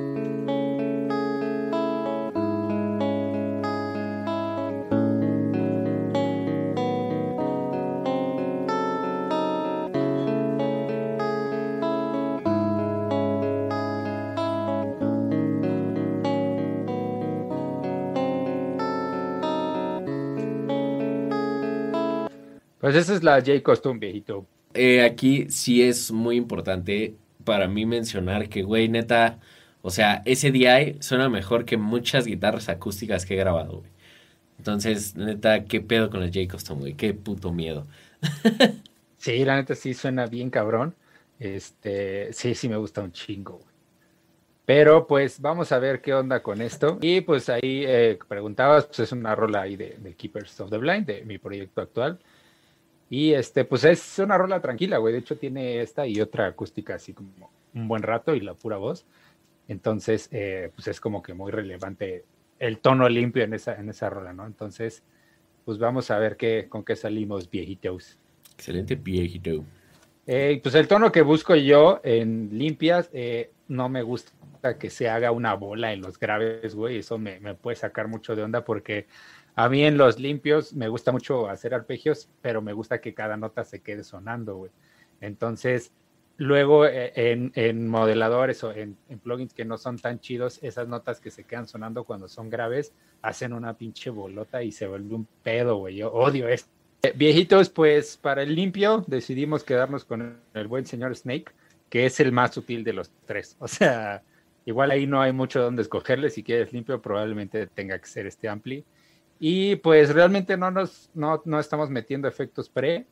Pues esa es la J Custom, viejito. Aquí sí es muy importante para mí mencionar que, güey, neta, o sea, ese DI suena mejor que muchas guitarras acústicas que he grabado, güey. Entonces, neta, qué pedo con la J Custom, güey, qué puto miedo. Sí, la neta sí suena bien cabrón. Sí, sí me gusta un chingo, güey. Pero pues vamos a ver qué onda con esto. Y pues ahí preguntabas, pues es una rola ahí de Keepers of the Blind, de mi proyecto actual. Y pues es una rola tranquila, güey. De hecho, tiene esta y otra acústica así como un buen rato y la pura voz. Entonces, pues es como que muy relevante el tono limpio en esa rola, ¿no? Entonces, pues vamos a ver con qué salimos, viejitos. Excelente, viejito. Pues el tono que busco yo en limpias, no me gusta que se haga una bola en los graves, güey. Eso me puede sacar mucho de onda porque a mí en los limpios me gusta mucho hacer arpegios, pero me gusta que cada nota se quede sonando, güey. Entonces, luego en modeladores o en plugins que no son tan chidos, esas notas que se quedan sonando cuando son graves hacen una pinche bolota y se vuelve un pedo, güey. Yo odio esto. Viejitos, pues para el limpio decidimos quedarnos con el buen señor Snake, que es el más sutil de los tres. O sea, igual ahí no hay mucho donde escogerle. Si quieres limpio, probablemente tenga que ser este ampli. Y pues realmente no estamos metiendo efectos pre.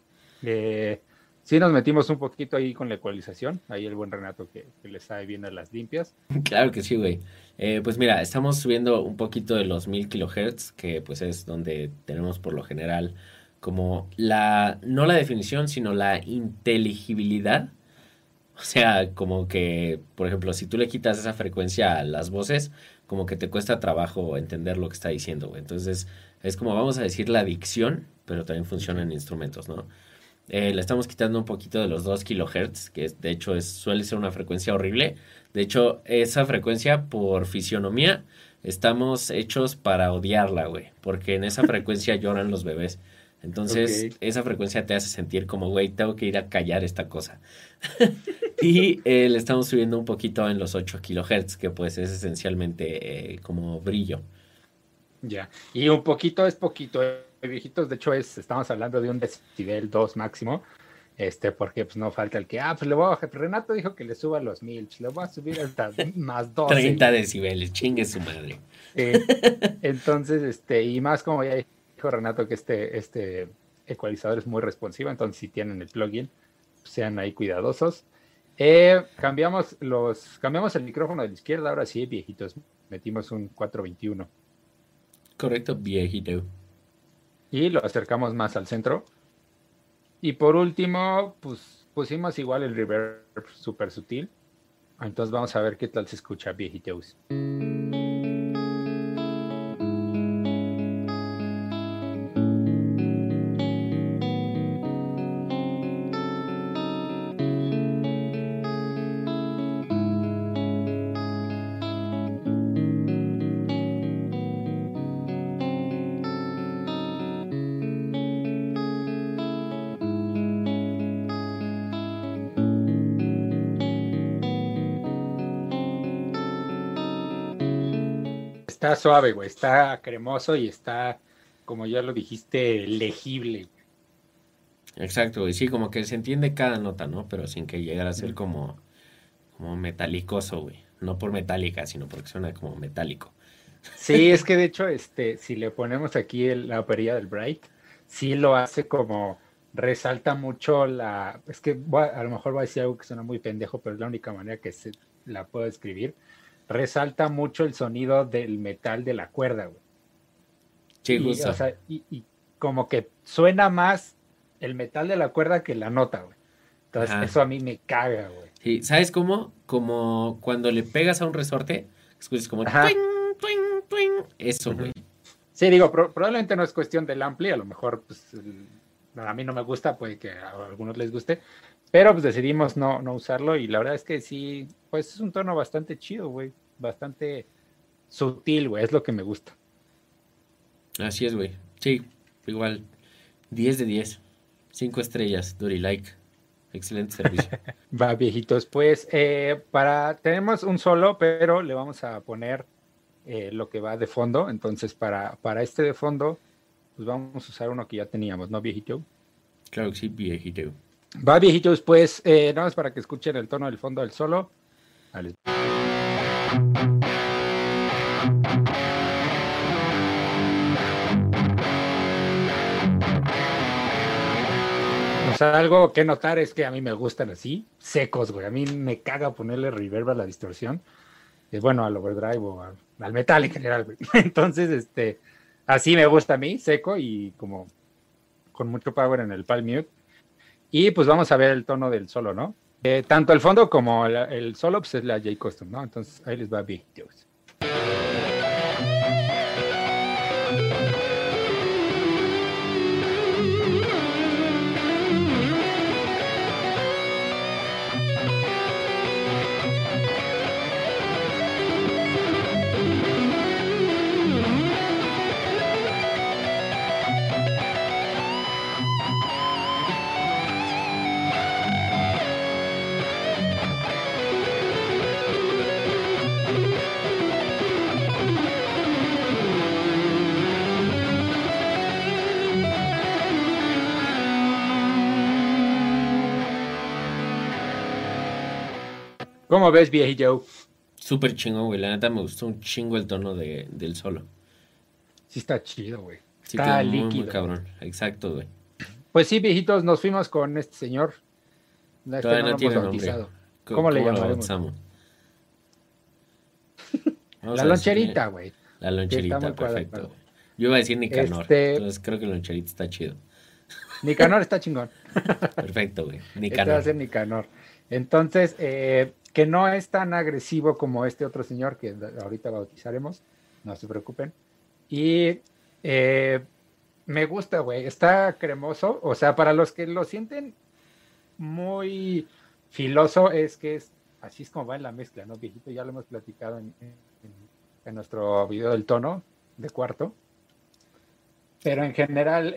Sí nos metimos un poquito ahí con la ecualización. Ahí el buen Renato que le sabe bien a las limpias. Claro que sí, güey. Pues mira, estamos subiendo un poquito de los 1000 kHz, que pues es donde tenemos por lo general como no la definición, sino la inteligibilidad. O sea, como que, por ejemplo, si tú le quitas esa frecuencia a las voces, como que te cuesta trabajo entender lo que está diciendo, güey. Entonces, es como vamos a decir la dicción, pero también funciona en instrumentos, ¿no? Le estamos quitando un poquito de los 2 kHz, que de hecho suele ser una frecuencia horrible. De hecho, esa frecuencia, por fisionomía, estamos hechos para odiarla, güey. Porque en esa frecuencia lloran los bebés. Entonces, Ok. esa frecuencia te hace sentir como, güey, tengo que ir a callar esta cosa. Y le estamos subiendo un poquito en los 8 kHz, que pues es esencialmente como brillo. Ya. Y un poquito es poquito, viejitos. De hecho, estamos hablando de un decibel 2 máximo. Porque pues no falta el que, pues le voy a bajar. Renato dijo que le suba los 1000, pues, le voy a subir hasta más 12, 30 güey. decibeles, chingue su madre. Sí. Entonces, y más como ya dijo Renato que este ecualizador es muy responsivo, entonces si tienen el plugin, pues, sean ahí cuidadosos. Cambiamos el micrófono de la izquierda, ahora sí, viejitos, metimos un 421 Correcto, viejito. y lo acercamos más al centro. Y por último, pues pusimos igual el reverb súper sutil. Entonces vamos a ver qué tal se escucha, viejitos. Está suave, güey, está cremoso y está, como ya lo dijiste, legible. Exacto, y sí, como que se entiende cada nota, ¿no? Pero sin que llegara a ser Güey. como metalicoso, güey. No por metálica, sino porque suena como metálico. Sí, es que de hecho, si le ponemos aquí la perilla del Bright, sí lo hace como resalta mucho es que a lo mejor voy a decir algo que suena muy pendejo, pero es la única manera que la puedo describir. Resalta mucho el sonido del metal de la cuerda, güey. Sí, O justo. sea, y como que suena más el metal de la cuerda que la nota, güey. Entonces, Ajá. eso a mí me caga, güey. Sí, ¿sabes cómo? Como cuando le pegas a un resorte, escuchas como Ajá. twing, twing, twing. Eso, güey. Ujú. Sí, digo, probablemente no es cuestión del ampli, a lo mejor pues, a mí no me gusta, puede que a algunos les guste, pero pues decidimos no usarlo y la verdad es que sí, pues es un tono bastante chido, güey, bastante sutil, güey, es lo que me gusta. Así es, güey. Sí, igual. 10 de 10. 5 estrellas, Duri like. Excelente servicio. Va, viejitos, pues tenemos un solo, pero le vamos a poner lo que va de fondo, entonces para este de fondo, pues vamos a usar uno que ya teníamos, ¿no, viejito? Claro que sí, viejito. Va, viejitos, pues nada más para que escuchen el tono del fondo del solo. Vale. O sea, algo que notar es que a mí me gustan así, secos, güey. A mí me caga ponerle reverb a la distorsión. Bueno, al overdrive o al metal en general, güey. Entonces, así me gusta a mí, seco y como con mucho power en el palm mute. Y pues vamos a ver el tono del solo, ¿no? Tanto el fondo como el solo, pues es la J Custom, ¿no? Entonces ahí les va bien, Dios. ¿Cómo ves, viejillo? Súper chingón, güey. La neta me gustó un chingo el tono del solo. Sí está chido, güey. Sí quedó Está muy, muy líquido, güey. cabrón. Exacto, güey. Pues sí, viejitos, nos fuimos con este señor. Este Todavía no no lo hemos tiene nombre. bautizado. ¿Cómo le ¿Cómo lo llamaremos? bautizamos? Vamos La a decirle loncherita, güey. la Sí, está loncherita, muy perfecto, cuadrado. güey. Yo iba a decir Nicanor, Este, entonces creo que loncherita está chido. Nicanor está chingón. Perfecto, güey. Este va a Nicanor. ser Nicanor. Entonces, que no es tan agresivo como este otro señor que ahorita bautizaremos. No se preocupen. Y eh, me gusta, güey. Está cremoso. O sea, para los que lo sienten muy filoso, es que es así es como va en la mezcla, ¿no, viejito? Ya lo hemos platicado en nuestro video del tono de cuarto. Pero en general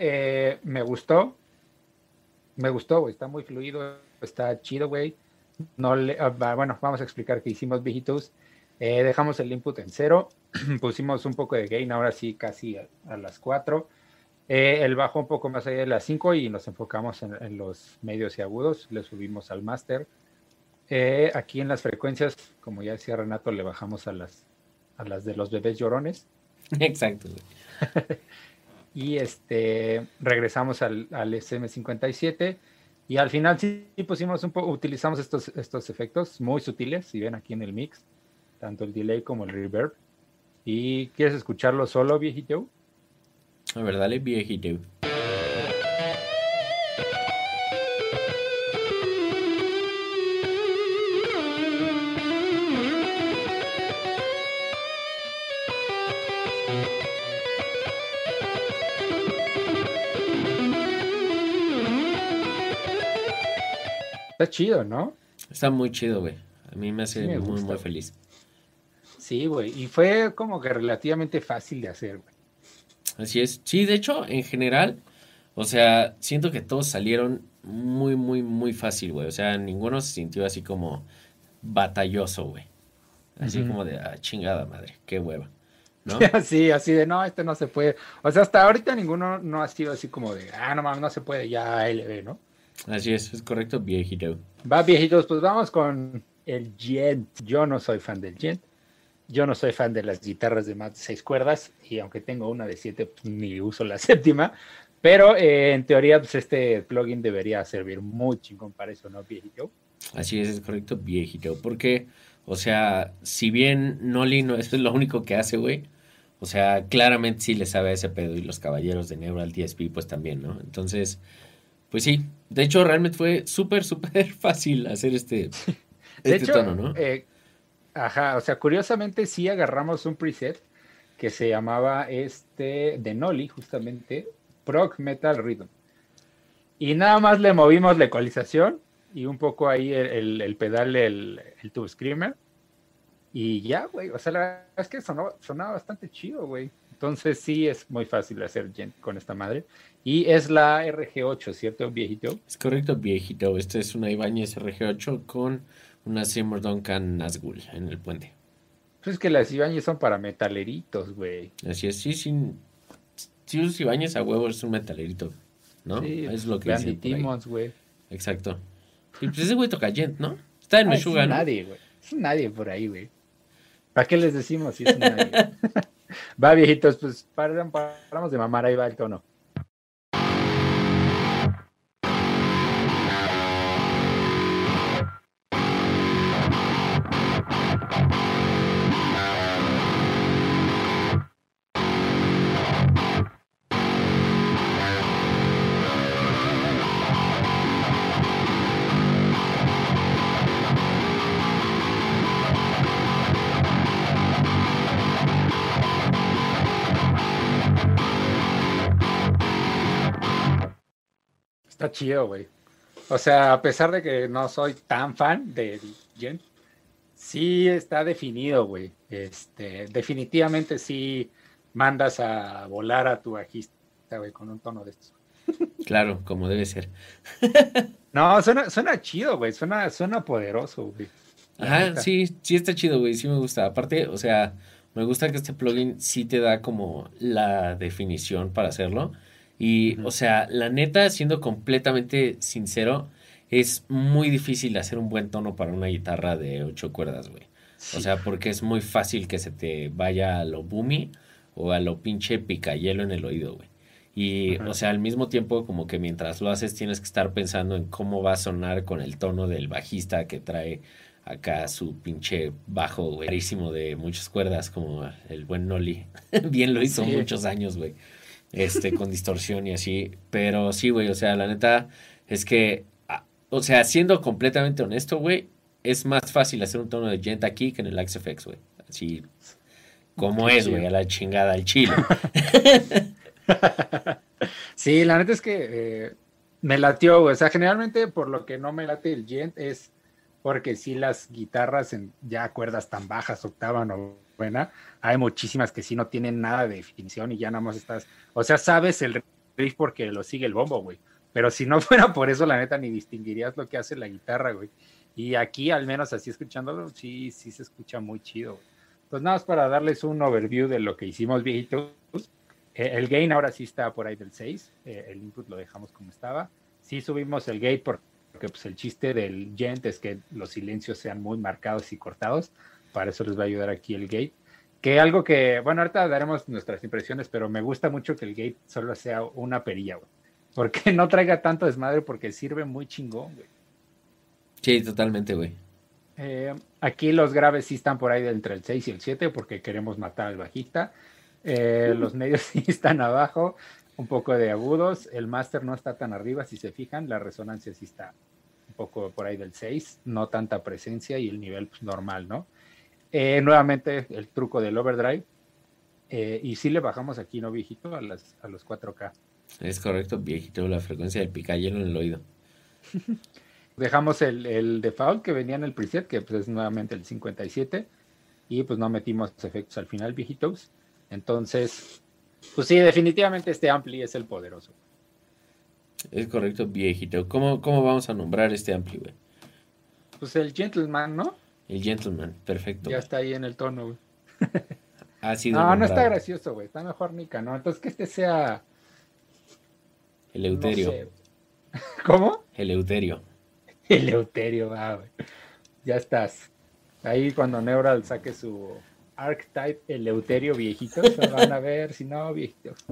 me gustó, güey, está muy fluido, está chido, güey. No bueno, vamos a explicar qué hicimos, viejitos. Dejamos el input en cero, pusimos un poco de gain, ahora sí, casi a las 4. El bajo un poco más allá de las 5 y nos enfocamos en los medios y agudos, le subimos al máster. Aquí en las frecuencias, como ya decía Renato, le bajamos a las de los bebés llorones. Exacto, güey. Y regresamos al SM57 y al final sí pusimos utilizamos estos efectos muy sutiles, si ven aquí en el mix, tanto el delay como el reverb. ¿Y quieres escucharlo solo, viejito? A ver, dale viejito. Está chido, ¿no? Está muy chido, güey. A mí me Sí hace me muy, gusta, muy güey. feliz. Sí, güey, y fue como que relativamente fácil de hacer, güey. Así es. Sí, de hecho, en general, o sea, siento que todos salieron muy, muy, muy fácil, güey. O sea, ninguno se sintió así como batalloso, güey. Así Ujú. como de, ah, chingada madre, qué hueva, ¿no? Sí, así de, no, no se puede. O sea, hasta ahorita ninguno no ha sido así como de, no mames, no se puede, ya LB, ¿no? Así es correcto, viejito. Va, viejitos, pues vamos con el Gent. Yo no soy fan del Gent. Yo no soy fan de las guitarras de más de 6 cuerdas. Y aunque tengo una de 7, pues, ni uso la séptima. Pero en teoría, pues este plugin debería servir muy chingón para eso, ¿no, viejito? Así es correcto, viejito. Porque, o sea, si bien Noli no es lo único que hace, güey. O sea, claramente sí le sabe a ese pedo y los caballeros de Neural DSP pues también, ¿no? Entonces, pues sí. De hecho, realmente fue súper, súper fácil hacer De este hecho, tono, ¿no? ajá, o sea, curiosamente sí agarramos un preset que se llamaba de Noli, justamente, Prog Metal Rhythm. Y nada más le movimos la ecualización y un poco ahí el pedal, el Tube Screamer. Y ya, güey. O sea, la verdad es que sonaba bastante chido, güey. Entonces sí es muy fácil hacer gent con esta madre. Y es la RG8, ¿cierto, viejito? Es correcto, viejito. Este es una Ibanez RG8 con una Seymour Duncan Nazgul en el puente. Pues es que las Ibanez son para metaleritos, güey. Así es, sí, sí, un Ibanez a huevo es un metalerito, ¿no? Sí, Es lo que Randy dicen por ahí. Timmons, güey. Exacto. Y pues ese güey toca gent, ¿no? Está en Es Meshuggah, un ¿no? nadie, güey. Es un nadie por ahí, güey. ¿Para qué les decimos si es un nadie? Va, viejitos, pues paramos de mamar, ahí va el tono. Está chido, güey. O sea, a pesar de que no soy tan fan de Gent, sí está definido, güey. Definitivamente sí mandas a volar a tu bajista, güey, con un tono de estos. Claro, como debe ser. No, suena chido, güey. Suena poderoso, güey. La Ajá, neta. sí, sí está chido, güey, sí me gusta. Aparte, o sea, me gusta que este plugin sí te da como la definición para hacerlo. Y, o Ujú. sea, la neta, siendo completamente sincero, es muy difícil hacer un buen tono para una guitarra de 8 cuerdas, güey. O Sí. sea, porque es muy fácil que se te vaya a lo boomy o a lo pinche picayelo en el oído, güey. Y, o Ajá. sea, al mismo tiempo, como que mientras lo haces, tienes que estar pensando en cómo va a sonar con el tono del bajista que trae acá su pinche bajo, güey, rarísimo de muchas cuerdas, como el buen Noli. Bien lo hizo Sí. muchos años, güey. Con distorsión y así. Pero sí, güey, o sea, la neta es que, o sea, siendo completamente honesto, güey, es más fácil hacer un tono de Gent aquí que en el XFX, güey. Así como Qué es, güey, chido. a la chingada, al chile. Sí, la neta es que me latió, güey. O sea, generalmente por lo que no me late el Gent es porque sí las guitarras en ya cuerdas tan bajas, octava, novena, hay muchísimas que sí no tienen nada de definición y ya nada más estás, o sea, sabes el riff porque lo sigue el bombo, güey. Pero si no fuera por eso, la neta, ni distinguirías lo que hace la guitarra, güey. Y aquí, al menos así escuchándolo, sí, sí se escucha muy chido, güey. Entonces, nada más para darles un overview de lo que hicimos, viejitos. El gain ahora sí está por ahí del 6, el input lo dejamos como estaba. Sí subimos el gate porque pues, el chiste del gent es que los silencios sean muy marcados y cortados. Para eso les va a ayudar aquí el gate. Que algo que, bueno, ahorita daremos nuestras impresiones, pero me gusta mucho que el gate solo sea una perilla, güey. Porque no traiga tanto desmadre porque sirve muy chingón, güey. Sí, totalmente, güey. Aquí los graves sí están por ahí entre el 6 y el 7 porque queremos matar al bajista. Los medios sí están abajo, un poco de agudos. El máster no está tan arriba, si se fijan. La resonancia sí está un poco por ahí del 6, no tanta presencia y el nivel pues, normal, ¿no? Nuevamente el truco del overdrive. Y sí le bajamos aquí, ¿no, viejito? A los 4K. Es correcto, viejito, la frecuencia del picayelo en el oído. Dejamos el default que venía en el preset, que pues, es nuevamente el 57, y pues no metimos efectos al final, viejitos. Entonces, pues sí, definitivamente este ampli es el poderoso. Es correcto, viejito. ¿Cómo vamos a nombrar este ampli, güey? Pues el Gentleman, ¿no? El Gentleman, perfecto, Ya güey. está ahí en el tono, güey. Ha sido No, no está nombrado. gracioso, güey. Está mejor Nika, ¿no? Entonces que este sea, no Eleuterio. sé. ¿Cómo? Eleuterio. Eleuterio, va, güey. Ya estás. Ahí cuando Neural saque su Archetype Eleuterio viejitos, van a ver, si no, viejitos.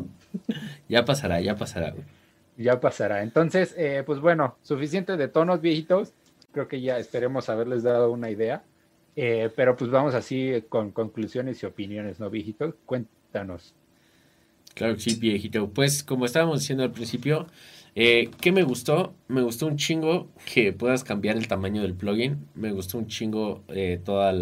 Ya pasará, güey. Ya pasará. Entonces, pues bueno, suficiente de tonos viejitos. Creo que ya esperemos haberles dado una idea. Pero pues vamos así con conclusiones y opiniones, ¿no, viejitos? Cuéntanos. Claro que sí, viejito. Pues como estábamos diciendo al principio, ¿qué me gustó? Me gustó un chingo que puedas cambiar el tamaño del plugin. Me gustó un chingo toda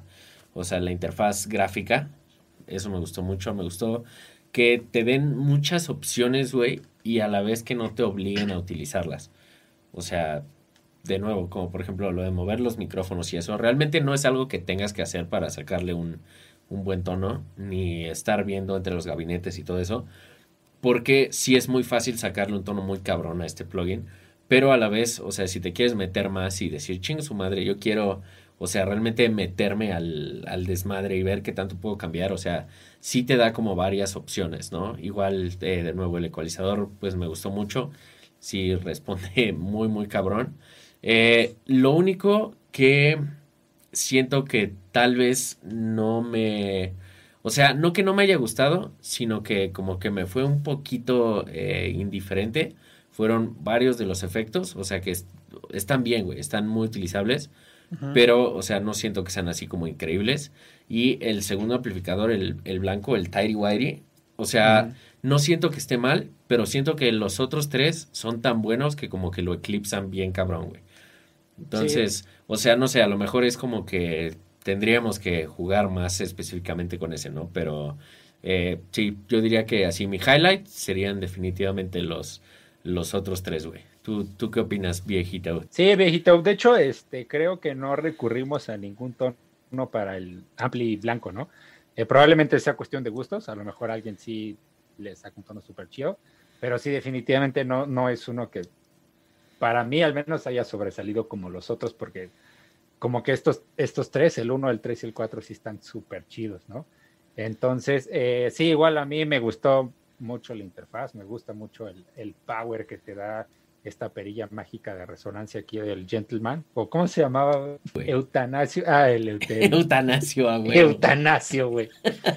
o sea, la interfaz gráfica. Eso me gustó mucho. Me gustó que te den muchas opciones, güey, y a la vez que no te obliguen a utilizarlas. O sea, de nuevo, como por ejemplo lo de mover los micrófonos y eso, realmente no es algo que tengas que hacer para sacarle un buen tono, ni estar viendo entre los gabinetes y todo eso, porque sí es muy fácil sacarle un tono muy cabrón a este plugin, pero a la vez, o sea, si te quieres meter más y decir, chingue su madre, yo quiero, o sea, realmente meterme al desmadre y ver qué tanto puedo cambiar, o sea, sí te da como varias opciones, ¿no? Igual, de nuevo, el ecualizador, pues me gustó mucho, sí responde muy, muy cabrón. Lo único que siento que tal vez no me... O sea, no que no me haya gustado, sino que como que me fue un poquito indiferente. Fueron varios de los efectos, o sea que están bien, güey, están muy utilizables, Ujú, pero, o sea, no siento que sean así como increíbles. Y el segundo amplificador, el blanco, el Tidy Whitey, o sea, ujú. no siento que esté mal, pero siento que los otros tres son tan buenos que como que lo eclipsan bien cabrón, güey. Sí, Entonces, o sea, no sé, a lo mejor es como que tendríamos que jugar más específicamente con ese, ¿no? Pero sí, yo diría que así mi highlight serían definitivamente los otros tres, güey. ¿Tú qué opinas, viejito? sí, viejito. De hecho, creo que no recurrimos a ningún tono para el ampli blanco, ¿no? Probablemente sea cuestión de gustos. A lo mejor a alguien sí le saca un tono súper chido, pero sí, definitivamente no, no es uno que para mí al menos haya sobresalido como los otros, porque como que estos tres, el uno, el 3 y el 4 sí están súper chidos, ¿no? Entonces, sí, igual a mí me gustó mucho la interfaz, me gusta mucho el power que te da esta perilla mágica de resonancia aquí del Gentleman, o ¿cómo se llamaba? Güey. Eutanasio, Eutanasio, a huevo. Eutanasio, güey.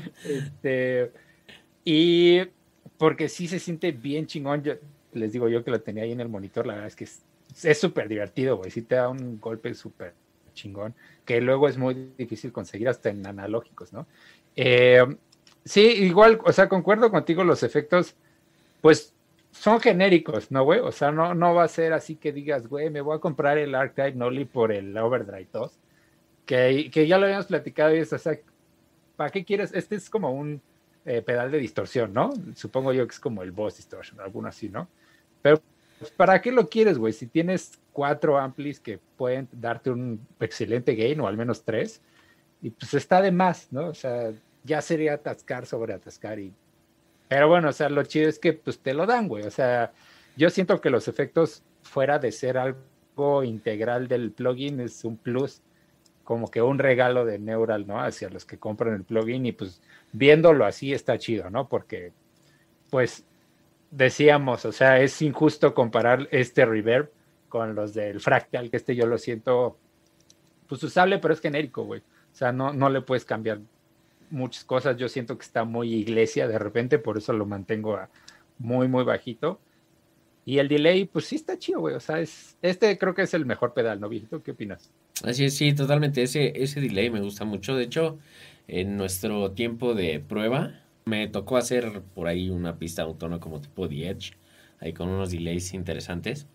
Y porque sí se siente bien chingón, yo les digo yo que lo tenía ahí en el monitor, la verdad es que es súper divertido, güey, sí te da un golpe súper chingón, que luego es muy difícil conseguir hasta en analógicos, ¿no? Eh, sí, igual, o sea, concuerdo contigo, los efectos, pues son genéricos, ¿no, güey? O sea, no va a ser así que digas, güey, me voy a comprar el Archetype Noli por el Overdrive 2, que ya lo habíamos platicado y es, o sea, ¿para qué quieres? Este es como un pedal de distorsión, ¿no? Supongo yo que es como el Boss Distortion, alguno así, ¿no? Pero, pues, ¿para qué lo quieres, güey? Si tienes 4 amplis que pueden darte un excelente gain, o al menos 3, y pues está de más, ¿no? O sea, ya sería atascar sobre atascar. Pero bueno, o sea, lo chido es que pues te lo dan, güey. O sea, yo siento que los efectos, fuera de ser algo integral del plugin, es un plus, como que un regalo de Neural, ¿no? Hacia los que compran el plugin, y pues viéndolo así está chido, ¿no? Porque pues decíamos, o sea, es injusto comparar este reverb con los del Fractal, que yo lo siento pues usable, pero es genérico, güey. O sea, no le puedes cambiar muchas cosas. Yo siento que está muy iglesia de repente, por eso lo mantengo a muy, muy bajito. Y el delay, pues sí está chido, güey. O sea, creo que es el mejor pedal, ¿no, viejito? ¿Qué opinas? Así es, sí, totalmente. Ese delay me gusta mucho. De hecho, en nuestro tiempo de prueba, me tocó hacer por ahí una pista de un tono como tipo The Edge, ahí con unos delays interesantes.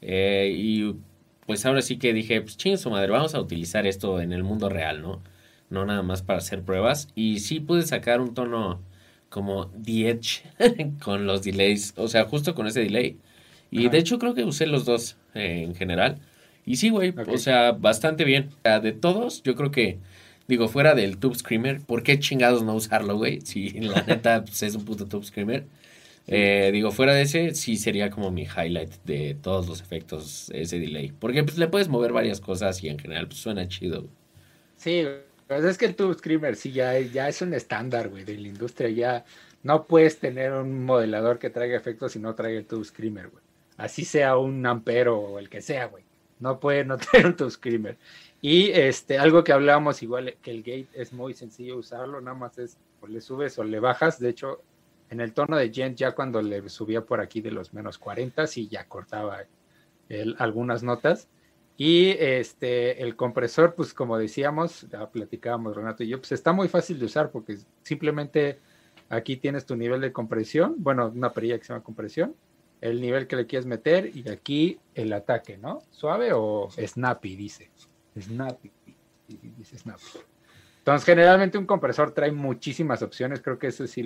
Y pues ahora sí que dije, pues ching su madre, vamos a utilizar esto en el mundo real, ¿no? No nada más para hacer pruebas. Y sí pude sacar un tono como The Edge con los delays, o sea, justo con ese delay. Y de Ajá, hecho creo que usé los dos en general. Y sí, güey, ok. o sea, bastante bien. O sea, de todos, yo creo que, digo, fuera del Tube Screamer, ¿por qué chingados no usarlo, güey? Si la neta pues, es un puto Tube Screamer. Sí, Digo, fuera de ese, sí sería como mi highlight de todos los efectos, ese delay. Porque pues le puedes mover varias cosas y en general pues suena chido, güey. sí, pues es que el Tube Screamer sí ya es un estándar, güey, de la industria. Ya no puedes tener un modelador que traiga efectos y no traiga el Tube Screamer, güey. Así sea un ampero o el que sea, güey. No puede no tener un Tube Screamer. Y algo que hablábamos igual, que el gate es muy sencillo usarlo, nada más es o le subes o le bajas. De hecho, en el tono de Gent, ya cuando le subía por aquí de los -40, sí ya cortaba algunas notas. Y el compresor, pues como decíamos, ya platicábamos Renato y yo, pues está muy fácil de usar, porque simplemente aquí tienes tu nivel de compresión, bueno, una perilla que se llama compresión, el nivel que le quieres meter, y aquí el ataque, ¿no? Suave o snappy, dice. Snappy, dice snappy. Entonces, generalmente un compresor trae muchísimas opciones, creo que eso sí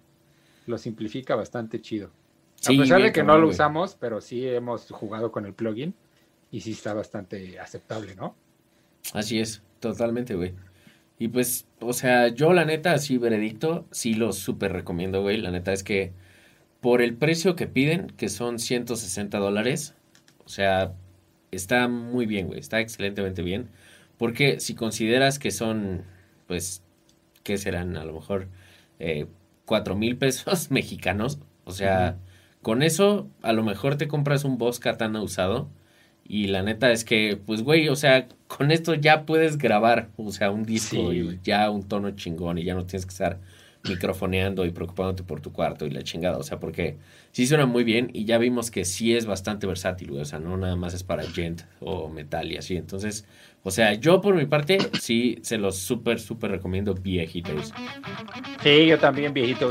lo simplifica bastante chido. A Sí, pesar bien de que no cabrón, lo güey. usamos, pero sí hemos jugado con el plugin y sí está bastante aceptable, ¿no? Así es, totalmente, güey. Y pues, o sea, yo la neta, así veredicto, sí lo súper recomiendo, güey. La neta es que por el precio que piden, que son $160, o sea, está muy bien, güey, está excelentemente bien. Porque si consideras que son, pues, ¿qué serán? A lo mejor eh, 4,000 pesos mexicanos. O Uh -huh. sea, con eso a lo mejor te compras un Boss Katana usado. Y la neta es que, pues, güey, o sea, con esto ya puedes grabar, o sea, un disco Sí, y güey. ya un tono chingón y ya no tienes que estar microfoneando y preocupándote por tu cuarto y la chingada, o sea, porque sí suena muy bien y ya vimos que sí es bastante versátil, güey, o sea, no nada más es para gent o metal y así, entonces, o sea, yo por mi parte sí se los súper, súper recomiendo viejitos. Sí, yo también, viejitos,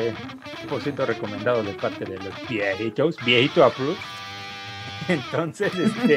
100% recomendado de parte de los viejitos, viejito approved. Entonces,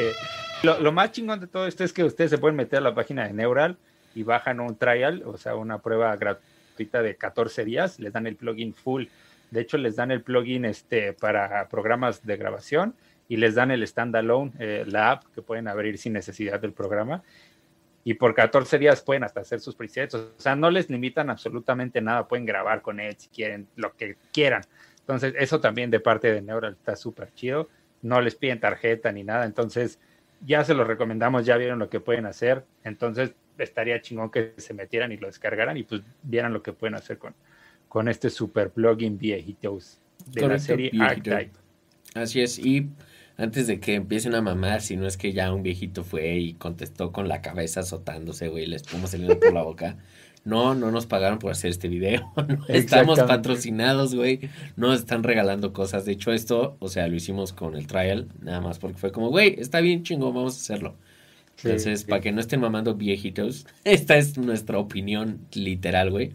lo más chingón de todo esto es que ustedes se pueden meter a la página de Neural y bajan un trial, o sea, una prueba gratuita de 14 días, les dan el plugin full. De hecho, les dan el plugin para programas de grabación, y les dan el standalone, la app que pueden abrir sin necesidad del programa. Y por 14 días pueden hasta hacer sus presets. O sea, no les limitan absolutamente nada. Pueden grabar con él si quieren, lo que quieran. Entonces, eso también de parte de Neural está súper chido. No les piden tarjeta ni nada. Entonces, ya se los recomendamos, ya vieron lo que pueden hacer. Entonces, estaría chingón que se metieran y lo descargaran y pues vieran lo que pueden hacer con este super plugin viejitos de la Correcto, serie viejito. Archetype. Así es, y Antes de que empiecen a mamar, si no es que ya un viejito fue y contestó con la cabeza azotándose, güey, la espuma saliendo por la boca. No, no nos pagaron por hacer este video. No estamos Exactamente. patrocinados, güey. No nos están regalando cosas. De hecho, esto, o sea, lo hicimos con el trial, nada más porque fue como, güey, está bien chingo, vamos a hacerlo. Sí, Entonces, para que no estén mamando viejitos, esta es nuestra opinión literal, güey.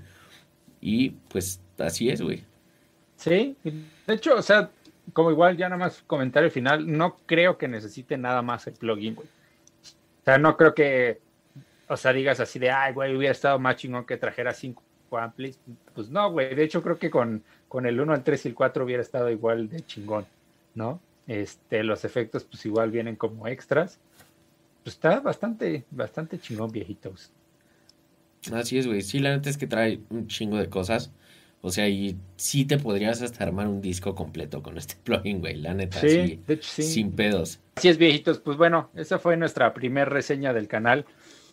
Y pues así es, güey. sí. De hecho, o sea, como igual ya nada más comentario final, no creo que necesite nada más el plugin, güey. O sea, no creo que, o sea, digas así de, ay, güey, hubiera estado más chingón que trajera 5 amplis. Pues no, güey. De hecho, creo que con el 1, el 3 y el 4 hubiera estado igual de chingón, ¿no? Los efectos, pues igual vienen como extras. Pues está bastante chingón, viejitos. Así es, güey. Sí, la neta es que trae un chingo de cosas. O sea, y sí te podrías hasta armar un disco completo con este plugin, güey. La neta, Sí, así, de hecho sí. sin pedos. Así es, viejitos. Pues bueno, esa fue nuestra primer reseña del canal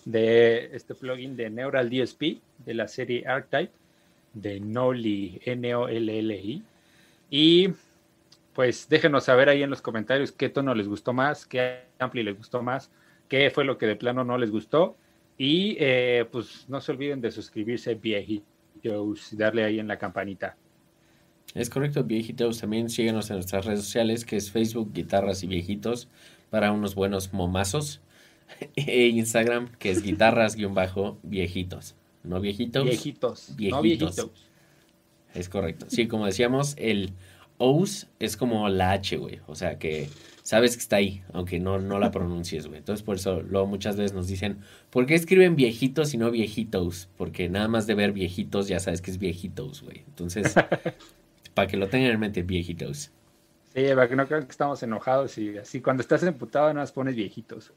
de este plugin de Neural DSP de la serie Archetype de Noli, Nolli. Y pues déjenos saber ahí en los comentarios qué tono les gustó más, qué ampli les gustó más, qué fue lo que de plano no les gustó. Y pues no se olviden de suscribirse, viejitos, y darle ahí en la campanita. Es correcto, viejitos. También síguenos en nuestras redes sociales, que es Facebook, Guitarras y Viejitos, para unos buenos momazos. E Instagram, que es guitarras-viejitos. No viejitos, Viejitos, no viejitos. viejitos. Es correcto. Sí, como decíamos, el OUS es como la H, güey. O sea que sabes que está ahí, aunque no la pronuncies, güey. Entonces por eso luego muchas veces nos dicen, ¿por qué escriben viejitos y no viejitos? Porque nada más de ver viejitos ya sabes que es viejitos, güey. Entonces, para que lo tengan en mente, viejitos. Sí, para que no crean que estamos enojados y así. Cuando estás emputado, nada más pones viejitos.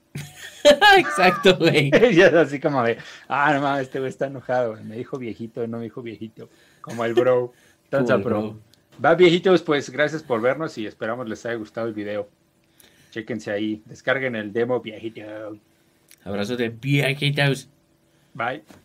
Exacto, güey. Y es así como de, no mames, este güey está enojado. Güey. Me dijo viejito, no me dijo viejito. Como el bro. Como Entonces, el bro. bro. Va, viejitos, pues gracias por vernos y esperamos les haya gustado el video. Chéquense ahí, descarguen el demo, viejito. Abrazo de viejitos. Bye.